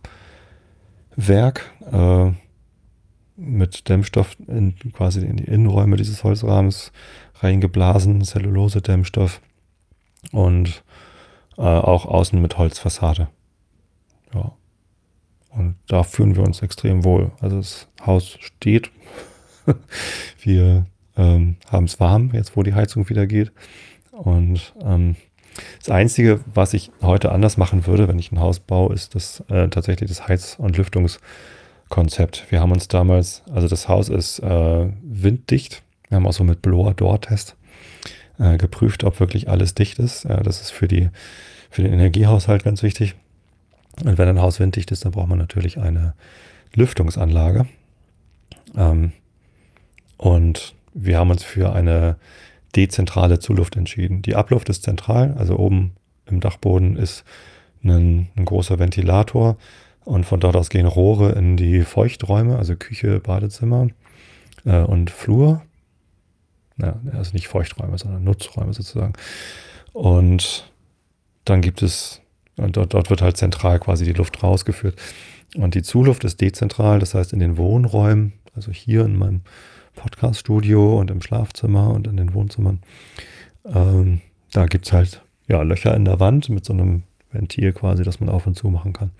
äh, mit Dämmstoff in, quasi in die Innenräume dieses Holzrahmens reingeblasen, Zellulose-Dämmstoff und äh, auch außen mit Holzfassade. Ja. Und da fühlen wir uns extrem wohl. Also das Haus steht. Wir ähm, haben es warm, jetzt wo die Heizung wieder geht. Und ähm, das Einzige, was ich heute anders machen würde, wenn ich ein Haus baue, ist das äh, tatsächlich das Heiz- und Lüftungskonzept. Wir haben uns damals, also das Haus ist äh, winddicht. Wir haben auch so mit Blower-Door-Test äh, geprüft, ob wirklich alles dicht ist. Äh, das ist für die, für den Energiehaushalt ganz wichtig. Und wenn ein Haus winddicht ist, dann braucht man natürlich eine Lüftungsanlage. Ähm, und wir haben uns für eine dezentrale Zuluft entschieden. Die Abluft ist zentral, also oben im Dachboden ist ein, ein großer Ventilator und von dort aus gehen Rohre in die Feuchträume, also Küche, Badezimmer äh, und Flur. Ja, also nicht Feuchträume, sondern Nutzräume sozusagen. Und dann gibt es, und dort, dort wird halt zentral quasi die Luft rausgeführt. Und die Zuluft ist dezentral, das heißt in den Wohnräumen, also hier in meinem Podcast-Studio und im Schlafzimmer und in den Wohnzimmern, ähm, da gibt es halt ja, Löcher in der Wand mit so einem Ventil quasi, das man auf und zu machen kann.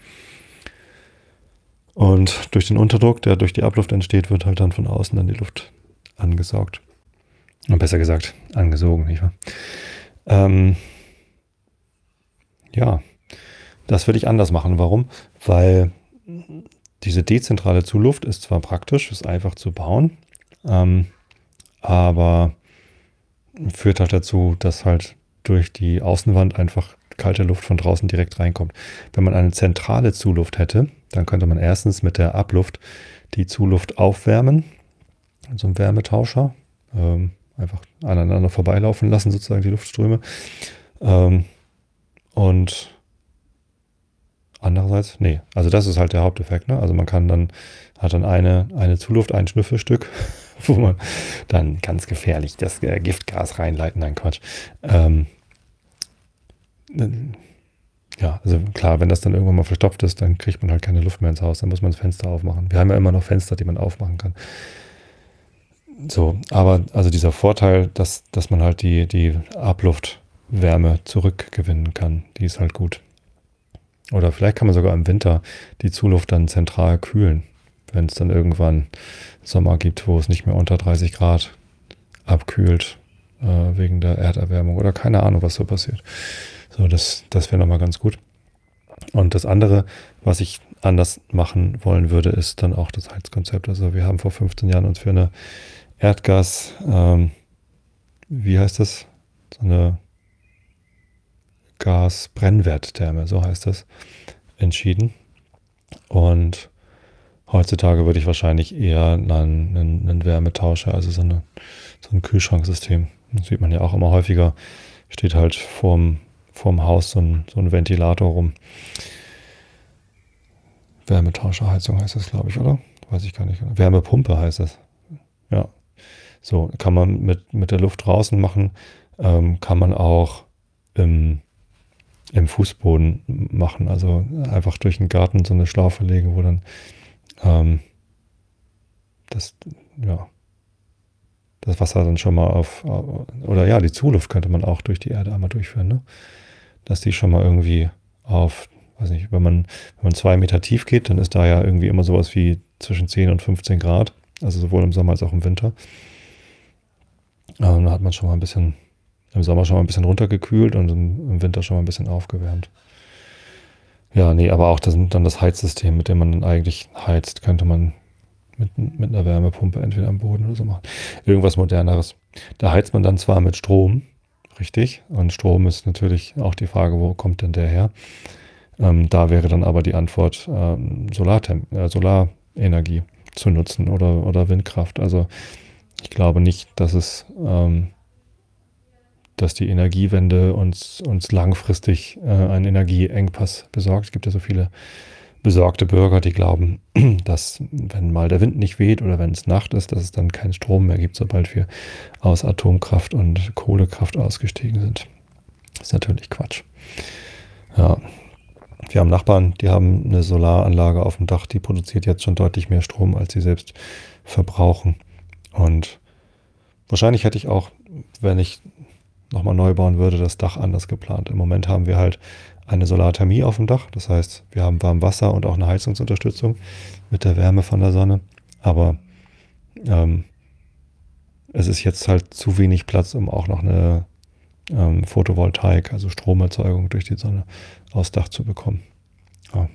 Und durch den Unterdruck, der durch die Abluft entsteht, wird halt dann von außen dann die Luft angesaugt. Und besser gesagt, angesogen, nicht wahr? Ähm, ja, das würde ich anders machen. Warum? Weil diese dezentrale Zuluft ist zwar praktisch, ist einfach zu bauen, ähm, aber führt halt dazu, dass halt durch die Außenwand einfach kalte Luft von draußen direkt reinkommt. Wenn man eine zentrale Zuluft hätte, dann könnte man erstens mit der Abluft die Zuluft aufwärmen, so ein Wärmetauscher, ähm, einfach aneinander vorbeilaufen lassen, sozusagen die Luftströme. Ähm, und andererseits, nee, also das ist halt der Haupteffekt, ne? Also man kann dann, hat dann eine, eine Zuluft, ein Schnüffelstück, wo man dann ganz gefährlich das äh, Giftgas reinleiten, nein, Quatsch. Ähm, ja, also klar, wenn das dann irgendwann mal verstopft ist, dann kriegt man halt keine Luft mehr ins Haus, dann muss man das Fenster aufmachen. Wir haben ja immer noch Fenster, die man aufmachen kann. So, aber also dieser Vorteil, dass, dass man halt die, die Abluftwärme zurückgewinnen kann, die ist halt gut. Oder vielleicht kann man sogar im Winter die Zuluft dann zentral kühlen, wenn es dann irgendwann Sommer gibt, wo es nicht mehr unter dreißig Grad abkühlt, äh, wegen der Erderwärmung oder keine Ahnung, was so passiert. So, das, das wäre nochmal ganz gut. Und das andere, was ich anders machen wollen würde, ist dann auch das Heizkonzept. Also wir haben vor fünfzehn Jahren uns für eine Erdgas, ähm, wie heißt das? So eine Gasbrennwerttherme, so heißt das, entschieden. Und heutzutage würde ich wahrscheinlich eher einen, einen, einen Wärmetauscher, also so, eine, so ein Kühlschranksystem. Das sieht man ja auch immer häufiger. Steht halt vorm, vorm Haus so ein, so ein Ventilator rum. Wärmetauscherheizung heißt das, glaube ich, oder? Weiß ich gar nicht. Wärmepumpe heißt das. Ja. So, kann man mit, mit der Luft draußen machen, ähm, kann man auch im, im Fußboden machen. Also einfach durch den Garten so eine Schlaufe legen, wo dann ähm, das, ja, das Wasser dann schon mal auf, oder ja, die Zuluft könnte man auch durch die Erde einmal durchführen, ne? Dass die schon mal irgendwie auf, weiß nicht, wenn man, wenn man zwei Meter tief geht, dann ist da ja irgendwie immer sowas wie zwischen zehn und fünfzehn Grad, also sowohl im Sommer als auch im Winter. Ähm, da hat man schon mal ein bisschen, im Sommer schon mal ein bisschen runtergekühlt und im, im Winter schon mal ein bisschen aufgewärmt. Ja, nee, aber auch das, dann das Heizsystem, mit dem man dann eigentlich heizt, könnte man mit, mit einer Wärmepumpe entweder am Boden oder so machen. Irgendwas Moderneres. Da heizt man dann zwar mit Strom, richtig, und Strom ist natürlich auch die Frage, wo kommt denn der her? Ähm, da wäre dann aber die Antwort, ähm, Solarthem äh, Solarenergie zu nutzen oder, oder Windkraft. Also ich glaube nicht, dass es, ähm, dass die Energiewende uns, uns langfristig äh, einen Energieengpass besorgt. Es gibt ja so viele besorgte Bürger, die glauben, dass wenn mal der Wind nicht weht oder wenn es Nacht ist, dass es dann keinen Strom mehr gibt, sobald wir aus Atomkraft und Kohlekraft ausgestiegen sind. Das ist natürlich Quatsch. Ja. Wir haben Nachbarn, die haben eine Solaranlage auf dem Dach, die produziert jetzt schon deutlich mehr Strom, als sie selbst verbrauchen. Und wahrscheinlich hätte ich auch, wenn ich nochmal neu bauen würde, das Dach anders geplant. Im Moment haben wir halt eine Solarthermie auf dem Dach. Das heißt, wir haben warm Wasser und auch eine Heizungsunterstützung mit der Wärme von der Sonne. Aber ähm, es ist jetzt halt zu wenig Platz, um auch noch eine ähm, Photovoltaik, also Stromerzeugung durch die Sonne, aufs Dach zu bekommen. Ja.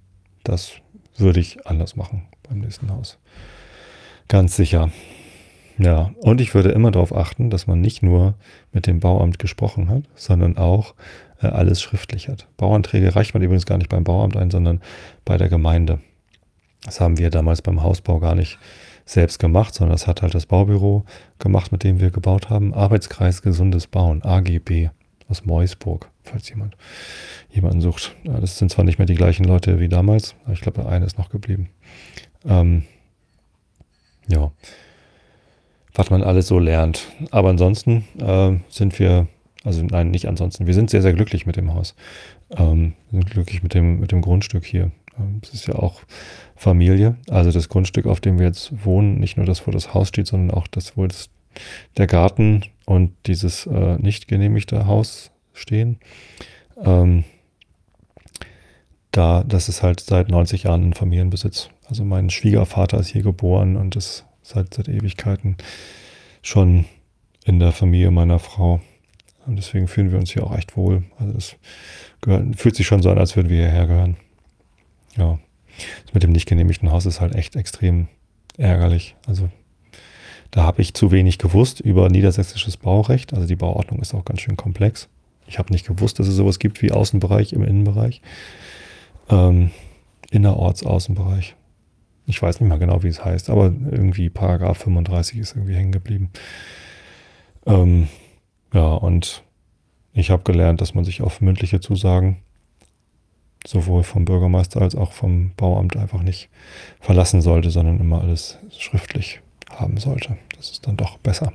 Das würde ich anders machen beim nächsten Haus. Ganz sicher. Ja, und ich würde immer darauf achten, dass man nicht nur mit dem Bauamt gesprochen hat, sondern auch äh, alles schriftlich hat. Bauanträge reicht man übrigens gar nicht beim Bauamt ein, sondern bei der Gemeinde. Das haben wir damals beim Hausbau gar nicht selbst gemacht, sondern das hat halt das Baubüro gemacht, mit dem wir gebaut haben. Arbeitskreis Gesundes Bauen, A G B, aus Meusburg, falls jemand jemanden sucht. Ja, das sind zwar nicht mehr die gleichen Leute wie damals, aber ich glaube, der eine ist noch geblieben. Ähm, ja, was man alles so lernt. Aber ansonsten äh, sind wir, also nein, nicht ansonsten, wir sind sehr, sehr glücklich mit dem Haus. Ähm, wir sind glücklich mit dem, mit dem Grundstück hier. Ähm, Es ist ja auch Familie. Also das Grundstück, auf dem wir jetzt wohnen, nicht nur das, wo das Haus steht, sondern auch das, wo das, der Garten und dieses äh, nicht genehmigte Haus stehen. Ähm, da, das ist halt seit neunzig Jahren ein Familienbesitz. Also mein Schwiegervater ist hier geboren und ist seit, seit Ewigkeiten schon in der Familie meiner Frau. Und deswegen fühlen wir uns hier auch echt wohl. Also das gehört, fühlt sich schon so an, als würden wir hierher gehören. Ja. Das mit dem nicht genehmigten Haus ist halt echt extrem ärgerlich. Also da habe ich zu wenig gewusst über niedersächsisches Baurecht. Also die Bauordnung ist auch ganz schön komplex. Ich habe nicht gewusst, dass es sowas gibt wie Außenbereich im Innenbereich. Ähm, Innerorts Außenbereich. Ich weiß nicht mal genau, wie es heißt, aber irgendwie Paragraph fünfunddreißig ist irgendwie hängen geblieben. Ähm, ja, und ich habe gelernt, dass man sich auf mündliche Zusagen sowohl vom Bürgermeister als auch vom Bauamt einfach nicht verlassen sollte, sondern immer alles schriftlich haben sollte. Das ist dann doch besser.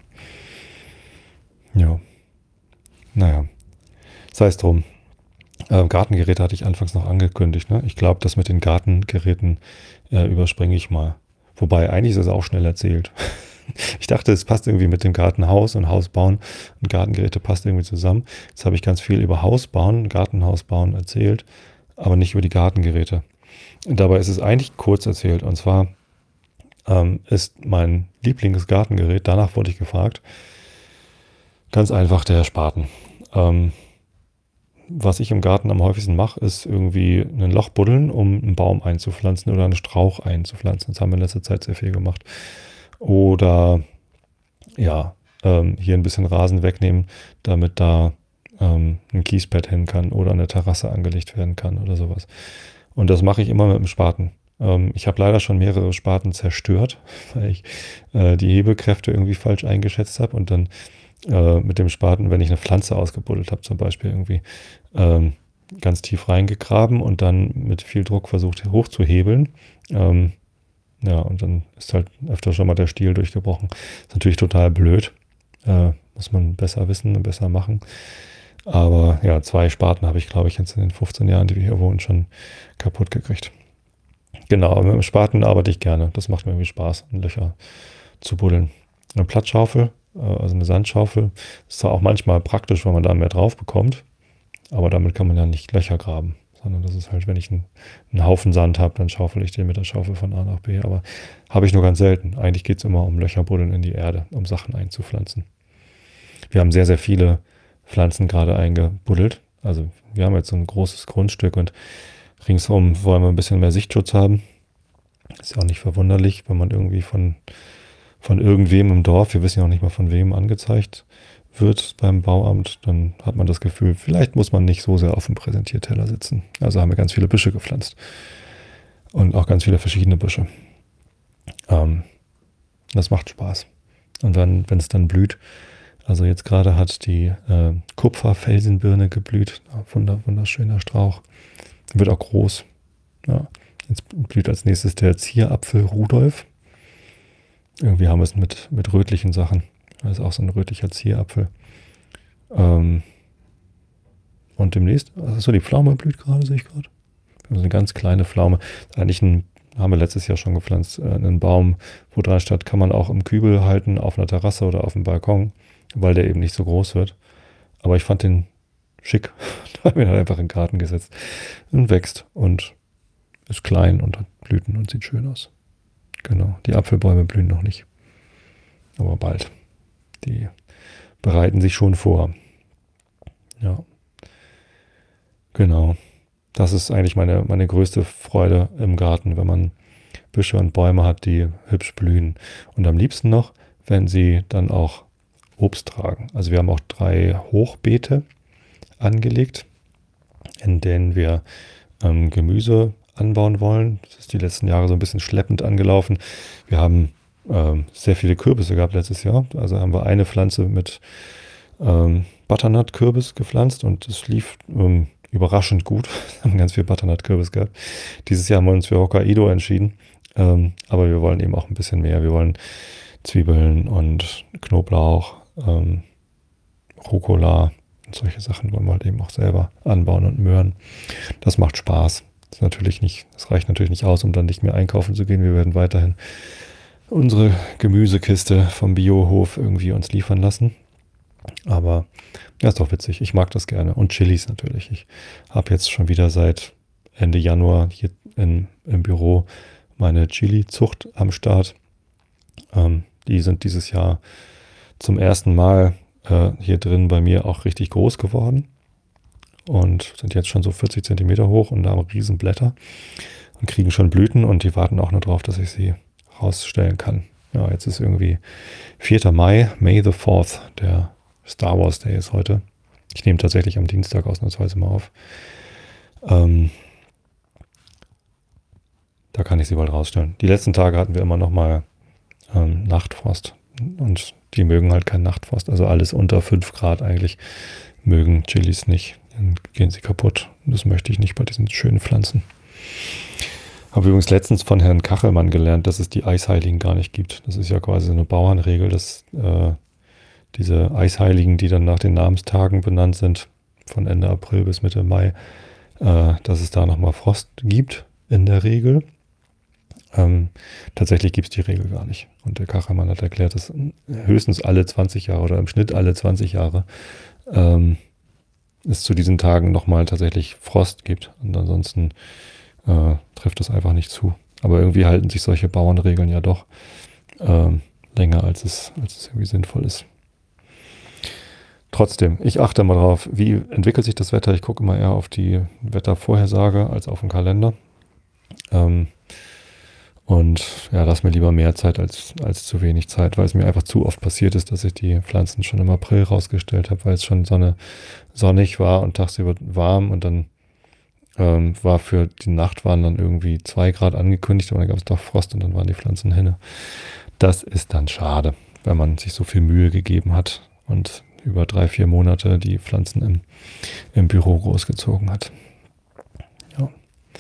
Ja, naja, sei es drum. Äh, Gartengeräte hatte ich anfangs noch angekündigt. Ne? Ich glaube, das mit den Gartengeräten äh, überspringe ich mal. Wobei, eigentlich ist es auch schnell erzählt. Ich dachte, es passt irgendwie mit dem Gartenhaus und Haus bauen und Gartengeräte passt irgendwie zusammen. Jetzt habe ich ganz viel über Haus bauen, Gartenhaus bauen erzählt, aber nicht über die Gartengeräte. Und dabei ist es eigentlich kurz erzählt. Und zwar ähm, ist mein Lieblingsgartengerät, danach wurde ich gefragt, ganz einfach der Spaten. Ähm, was ich im Garten am häufigsten mache, ist irgendwie ein Loch buddeln, um einen Baum einzupflanzen oder einen Strauch einzupflanzen. Das haben wir in letzter Zeit sehr viel gemacht. Oder ja, ähm, hier ein bisschen Rasen wegnehmen, damit da ähm, ein Kiesbett hin kann oder eine Terrasse angelegt werden kann oder sowas. Und das mache ich immer mit dem Spaten. Ähm, ich habe leider schon mehrere Spaten zerstört, weil ich äh, die Hebelkräfte irgendwie falsch eingeschätzt habe und dann äh, mit dem Spaten, wenn ich eine Pflanze ausgebuddelt habe, zum Beispiel irgendwie ähm, ganz tief reingegraben und dann mit viel Druck versucht hochzuhebeln. Ähm, ja, und dann ist halt öfter schon mal der Stiel durchgebrochen. Ist natürlich total blöd. Äh, muss man besser wissen und besser machen. Aber ja, zwei Spaten habe ich, glaube ich, jetzt in den fünfzehn Jahren, die wir hier wohnen, schon kaputt gekriegt. Genau, aber mit dem Spaten arbeite ich gerne. Das macht mir irgendwie Spaß, Löcher zu buddeln. Eine Platzschaufel, äh, also eine Sandschaufel, ist zwar auch manchmal praktisch, weil man da mehr drauf bekommt, aber damit kann man ja nicht Löcher graben. Sondern das ist halt, wenn ich einen, einen Haufen Sand habe, dann schaufel ich den mit der Schaufel von A nach B. Aber habe ich nur ganz selten. Eigentlich geht es immer um Löcher buddeln in die Erde, um Sachen einzupflanzen. Wir haben sehr, sehr viele Pflanzen gerade eingebuddelt. Also wir haben jetzt so ein großes Grundstück und ringsherum wollen wir ein bisschen mehr Sichtschutz haben. Ist ja auch nicht verwunderlich, wenn man irgendwie von, von irgendwem im Dorf, wir wissen ja auch nicht mal von wem, angezeigt wird beim Bauamt, dann hat man das Gefühl, vielleicht muss man nicht so sehr auf dem Präsentierteller sitzen. Also haben wir ganz viele Büsche gepflanzt und auch ganz viele verschiedene Büsche. Ähm, das macht Spaß. Und dann, wenn es dann blüht, also jetzt gerade hat die äh, Kupferfelsenbirne geblüht, Wunder, wunderschöner Strauch, wird auch groß. Ja. Jetzt blüht als nächstes der Zierapfel Rudolf. Irgendwie haben wir es mit, mit rötlichen Sachen. Das ist auch so ein rötlicher Zierapfel. Ähm, und demnächst, also die Pflaume blüht gerade, sehe ich gerade. Also eine ganz kleine Pflaume. Eigentlich ein, haben wir letztes Jahr schon gepflanzt, äh, einen Baum, wo dran steht, kann man auch im Kübel halten, auf einer Terrasse oder auf dem Balkon, weil der eben nicht so groß wird. Aber ich fand den schick. Da habe ich ihn halt einfach in den Garten gesetzt. Und wächst und ist klein und hat Blüten und sieht schön aus. Genau, die Apfelbäume blühen noch nicht. Aber bald. Die bereiten sich schon vor. Ja. Genau. Das ist eigentlich meine, meine größte Freude im Garten, wenn man Büsche und Bäume hat, die hübsch blühen. Und am liebsten noch, wenn sie dann auch Obst tragen. Also wir haben auch drei Hochbeete angelegt, in denen wir ähm, Gemüse anbauen wollen. Das ist die letzten Jahre so ein bisschen schleppend angelaufen. Wir haben ähm, sehr viele Kürbisse gehabt letztes Jahr. Also haben wir eine Pflanze mit ähm, Butternut-Kürbis gepflanzt und es lief ähm, überraschend gut. Wir haben ganz viel Butternut-Kürbis gehabt. Dieses Jahr haben wir uns für Hokkaido entschieden. Ähm, aber wir wollen eben auch ein bisschen mehr. Wir wollen Zwiebeln und Knoblauch, ähm, Rucola und solche Sachen wollen wir halt eben auch selber anbauen und Möhren. Das macht Spaß. Das ist natürlich nicht, das reicht natürlich nicht aus, um dann nicht mehr einkaufen zu gehen. Wir werden weiterhin unsere Gemüsekiste vom Biohof irgendwie uns liefern lassen. Aber ja, ist doch witzig. Ich mag das gerne. Und Chilis natürlich. Ich habe jetzt schon wieder seit Ende Januar hier in, im Büro meine Chili-Zucht am Start. Ähm, die sind dieses Jahr zum ersten Mal äh, hier drin bei mir auch richtig groß geworden und sind jetzt schon so vierzig Zentimeter hoch und haben riesen Blätter und kriegen schon Blüten und die warten auch nur drauf, dass ich sie rausstellen kann. Ja, jetzt ist irgendwie vierter Mai, May the fourth, der Star Wars Day ist heute. Ich nehme tatsächlich am Dienstag ausnahmsweise mal auf. Ähm, da kann ich sie bald rausstellen. Die letzten Tage hatten wir immer noch mal ähm, Nachtfrost und die mögen halt keinen Nachtfrost. Also alles unter fünf Grad eigentlich mögen Chilis nicht. Dann gehen sie kaputt. Das möchte ich nicht bei diesen schönen Pflanzen. Habe übrigens letztens von Herrn Kachelmann gelernt, dass es die Eisheiligen gar nicht gibt. Das ist ja quasi eine Bauernregel, dass äh, diese Eisheiligen, die dann nach den Namenstagen benannt sind, von Ende April bis Mitte Mai, äh, dass es da nochmal Frost gibt in der Regel. Ähm, tatsächlich gibt es die Regel gar nicht. Und der Kachelmann hat erklärt, dass höchstens alle zwanzig Jahre oder im Schnitt alle zwanzig Jahre ähm, es zu diesen Tagen nochmal tatsächlich Frost gibt. Und ansonsten äh, trifft das einfach nicht zu. Aber irgendwie halten sich solche Bauernregeln ja doch ähm, länger, als es, als es irgendwie sinnvoll ist. Trotzdem, ich achte mal drauf, wie entwickelt sich das Wetter. Ich gucke immer eher auf die Wettervorhersage als auf den Kalender. Ähm, Und ja, lass mir lieber mehr Zeit als, als zu wenig Zeit, weil es mir einfach zu oft passiert ist, dass ich die Pflanzen schon im April rausgestellt habe, weil es schon Sonne, sonnig war und tagsüber warm und dann ähm, war für die Nacht waren dann irgendwie zwei Grad angekündigt und dann gab es doch Frost und dann waren die Pflanzen hin. Das ist dann schade, wenn man sich so viel Mühe gegeben hat und über drei, vier Monate die Pflanzen im, im Büro großgezogen hat. Ja.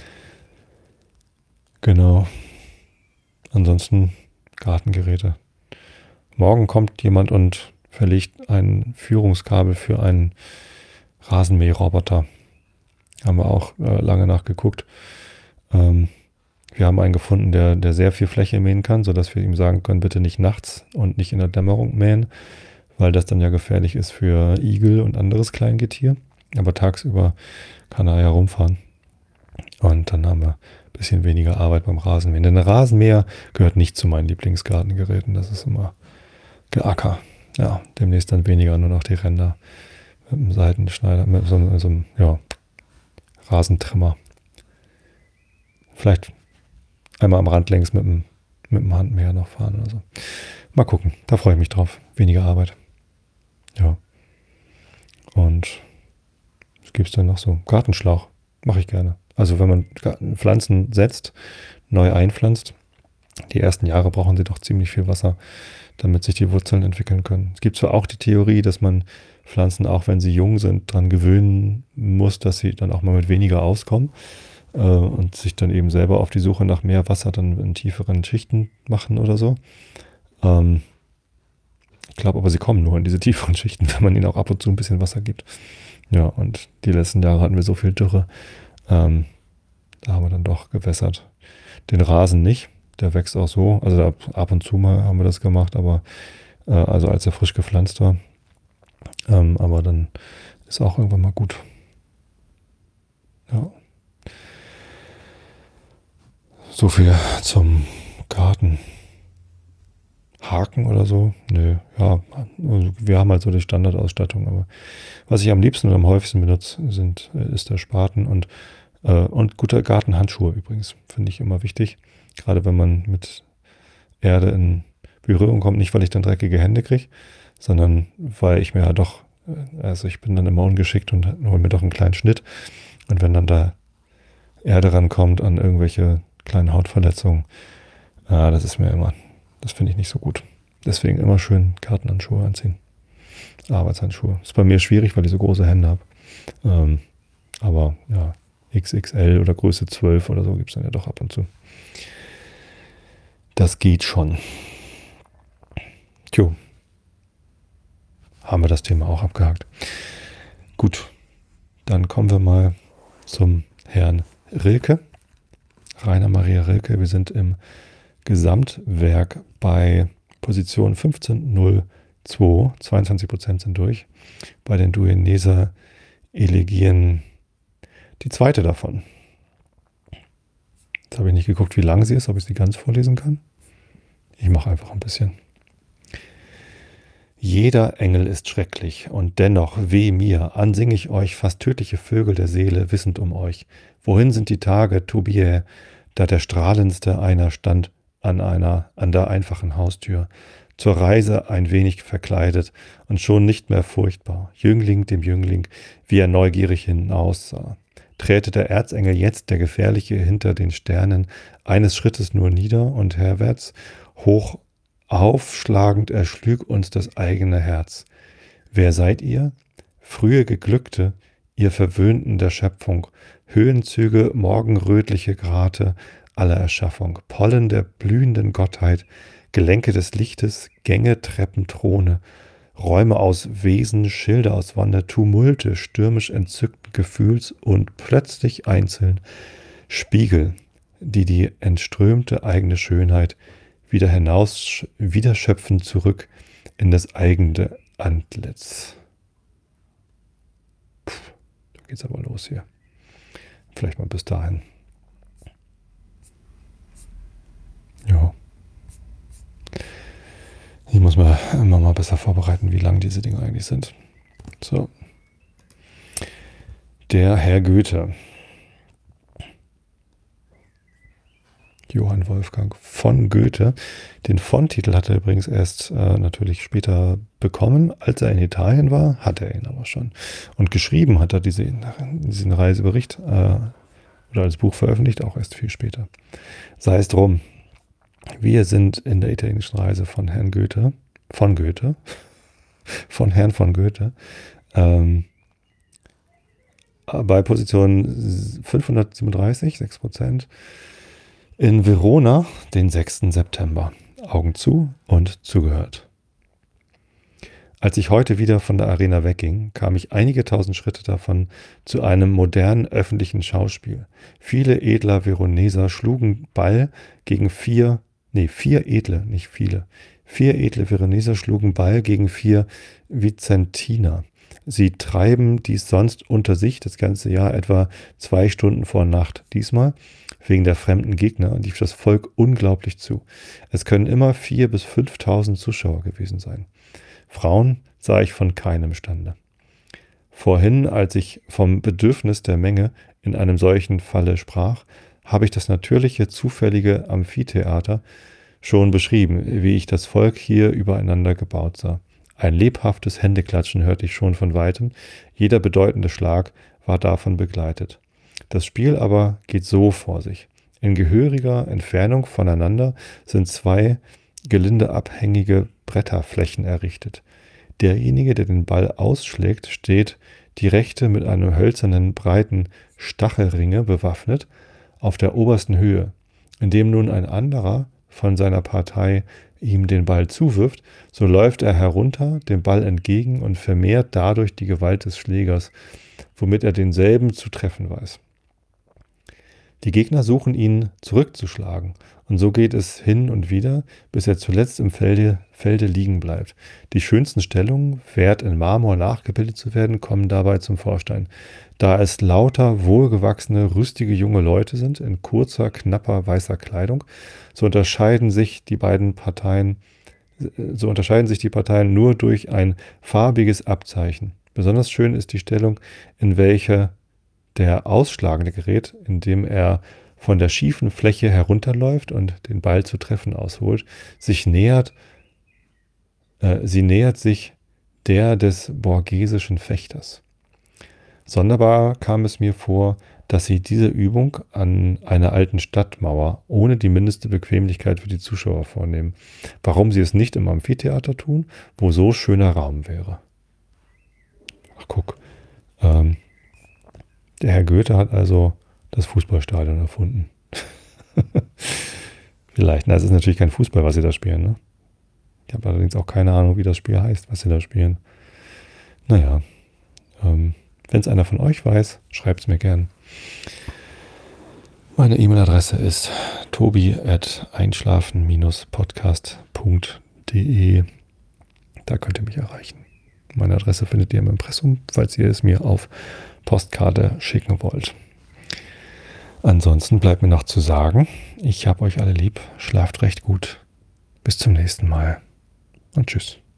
Genau. Ansonsten Gartengeräte. Morgen kommt jemand und verlegt ein Führungskabel für einen Rasenmäherroboter. Haben wir auch äh, lange nachgeguckt. Ähm, wir haben einen gefunden, der, der sehr viel Fläche mähen kann, sodass wir ihm sagen können, bitte nicht nachts und nicht in der Dämmerung mähen, weil das dann ja gefährlich ist für Igel und anderes Kleingetier. Aber tagsüber kann er ja rumfahren. Und dann haben wir ein bisschen weniger Arbeit beim Rasenmähen. Denn der Rasenmäher gehört nicht zu meinen Lieblingsgartengeräten. Das ist immer Geacker. Ja, demnächst dann weniger, nur noch die Ränder mit einem Seitenschneider, mit so, einem- so einem ja, Rasentrimmer. Vielleicht einmal am Rand längs mit dem, mit dem Handmäher noch fahren oder so. Mal gucken, da freue ich mich drauf. Weniger Arbeit. Ja. Und was gibt es denn noch so? Gartenschlauch. Mache ich gerne. Also wenn man Pflanzen setzt, neu einpflanzt, die ersten Jahre brauchen sie doch ziemlich viel Wasser, damit sich die Wurzeln entwickeln können. Es gibt zwar auch die Theorie, dass man Pflanzen, auch wenn sie jung sind, daran gewöhnen muss, dass sie dann auch mal mit weniger auskommen äh, und sich dann eben selber auf die Suche nach mehr Wasser dann in tieferen Schichten machen oder so. Ähm, ich glaube aber, sie kommen nur in diese tieferen Schichten, wenn man ihnen auch ab und zu ein bisschen Wasser gibt. Ja, und die letzten Jahre hatten wir so viel Dürre. Ähm, da haben wir dann doch gewässert. Den Rasen nicht, der wächst auch so. Also ab, ab und zu mal haben wir das gemacht, aber äh, also als er frisch gepflanzt war. Ähm, aber dann ist auch irgendwann mal gut. Ja. So viel zum Garten. Haken oder so? Nö, ja. Also wir haben halt so die Standardausstattung, aber was ich am liebsten und am häufigsten benutze, sind, ist der Spaten und, äh, und gute Gartenhandschuhe übrigens. Finde ich immer wichtig. Gerade wenn man mit Erde in Berührung kommt, nicht weil ich dann dreckige Hände kriege, sondern weil ich mir ja doch, also ich bin dann immer ungeschickt und hole mir doch einen kleinen Schnitt. Und wenn dann da Erde rankommt an irgendwelche kleinen Hautverletzungen, äh, das ist mir immer, das finde ich nicht so gut. Deswegen immer schön Gartenhandschuhe anziehen. Arbeitshandschuhe. Ist bei mir schwierig, weil ich so große Hände habe. Ähm, aber ja, X X L oder Größe zwölf oder so gibt es dann ja doch ab und zu. Das geht schon. Tjo. Haben wir das Thema auch abgehakt. Gut, dann kommen wir mal zum Herrn Rilke. Rainer Maria Rilke. Wir sind im Gesamtwerk bei Position fünfzehn null zwei. zweiundzwanzig Prozent sind durch. Bei den Dueneser Elegien die zweite davon. Jetzt habe ich nicht geguckt, wie lang sie ist, ob ich sie ganz vorlesen kann. Ich mache einfach ein bisschen. Jeder Engel ist schrecklich, und dennoch, weh mir, ansing ich euch fast tödliche Vögel der Seele, wissend um euch. Wohin sind die Tage, Tobiä, da der strahlendste einer stand an einer, an der einfachen Haustür, zur Reise ein wenig verkleidet und schon nicht mehr furchtbar, Jüngling dem Jüngling, wie er neugierig hinaussah. Träte der Erzengel jetzt, der Gefährliche, hinter den Sternen, eines Schrittes nur nieder und herwärts, hoch aufschlagend erschlüg uns das eigene Herz. Wer seid ihr? Frühe Geglückte, ihr Verwöhnten der Schöpfung, Höhenzüge, morgenrötliche Grate aller Erschaffung, Pollen der blühenden Gottheit, Gelenke des Lichtes, Gänge, Treppen, Throne, Räume aus Wesen, Schilde aus Wonder, Tumulte stürmisch entzückten Gefühls und plötzlich einzeln Spiegel, die die entströmte eigene Schönheit wieder hinaus, wieder schöpfen zurück in das eigene Antlitz. Puh, da geht's aber los hier. Vielleicht mal bis dahin. Ja. Ich muss mal immer mal besser vorbereiten, wie lang diese Dinge eigentlich sind. So. Der Herr Goethe. Johann Wolfgang von Goethe. Den von-Titel hat er übrigens erst äh, natürlich später bekommen. Als er in Italien war, hatte er ihn aber schon. Und geschrieben hat er diese, diesen Reisebericht äh, oder als Buch veröffentlicht, auch erst viel später. Sei es drum. Wir sind in der italienischen Reise von Herrn Goethe, von Goethe, von Herrn von Goethe, ähm, bei Position fünfhundertsiebenunddreißig, sechs Prozent, in Verona, den sechsten September. Augen zu und zugehört. Als ich heute wieder von der Arena wegging, kam ich einige tausend Schritte davon zu einem modernen öffentlichen Schauspiel. Viele edler Veroneser schlugen Ball gegen vier, nee, vier edle, nicht viele. Vier edle Veroneser schlugen Ball gegen vier Vicentiner. Sie treiben dies sonst unter sich das ganze Jahr etwa zwei Stunden vor Nacht. Diesmal, wegen der fremden Gegner, lief das Volk unglaublich zu. Es können immer vier bis fünftausend Zuschauer gewesen sein. Frauen sah ich von keinem Stande. Vorhin, als ich vom Bedürfnis der Menge in einem solchen Falle sprach, habe ich das natürliche, zufällige Amphitheater schon beschrieben, wie ich das Volk hier übereinander gebaut sah. Ein lebhaftes Händeklatschen hörte ich schon von weitem, jeder bedeutende Schlag war davon begleitet. Das Spiel aber geht so vor sich. In gehöriger Entfernung voneinander sind zwei gelindeabhängige Bretterflächen errichtet. Derjenige, der den Ball ausschlägt, steht die rechte mit einem hölzernen, breiten Stachelringe bewaffnet auf der obersten Höhe. Indem nun ein anderer von seiner Partei ihm den Ball zuwirft, so läuft er herunter, dem Ball entgegen und vermehrt dadurch die Gewalt des Schlägers, womit er denselben zu treffen weiß. Die Gegner suchen ihn zurückzuschlagen, und so geht es hin und wieder, bis er zuletzt im Felde, Felde liegen bleibt. Die schönsten Stellungen, wert in Marmor nachgebildet zu werden, kommen dabei zum Vorschein. Da es lauter, wohlgewachsene, rüstige junge Leute sind, in kurzer, knapper, weißer Kleidung, so unterscheiden sich die beiden Parteien, so unterscheiden sich die Parteien nur durch ein farbiges Abzeichen. Besonders schön ist die Stellung, in welcher der Ausschlagende gerät, indem er von der schiefen Fläche herunterläuft und den Ball zu treffen ausholt, sich nähert Äh, sie nähert sich der des borghesischen Fechters. Sonderbar kam es mir vor, dass sie diese Übung an einer alten Stadtmauer ohne die mindeste Bequemlichkeit für die Zuschauer vornehmen. Warum sie es nicht im Amphitheater tun, wo so schöner Raum wäre. Ach guck, ähm, der Herr Goethe hat also das Fußballstadion erfunden. Vielleicht, na, es ist natürlich kein Fußball, was sie da spielen, ne? Ich habe allerdings auch keine Ahnung, wie das Spiel heißt, was sie da spielen. Naja, ähm, wenn es einer von euch weiß, schreibt es mir gern. Meine E-Mail-Adresse ist tobi at einschlafen podcast punkt de. Da könnt ihr mich erreichen. Meine Adresse findet ihr im Impressum, falls ihr es mir auf Postkarte schicken wollt. Ansonsten bleibt mir noch zu sagen, ich habe euch alle lieb, schlaft recht gut. Bis zum nächsten Mal und tschüss.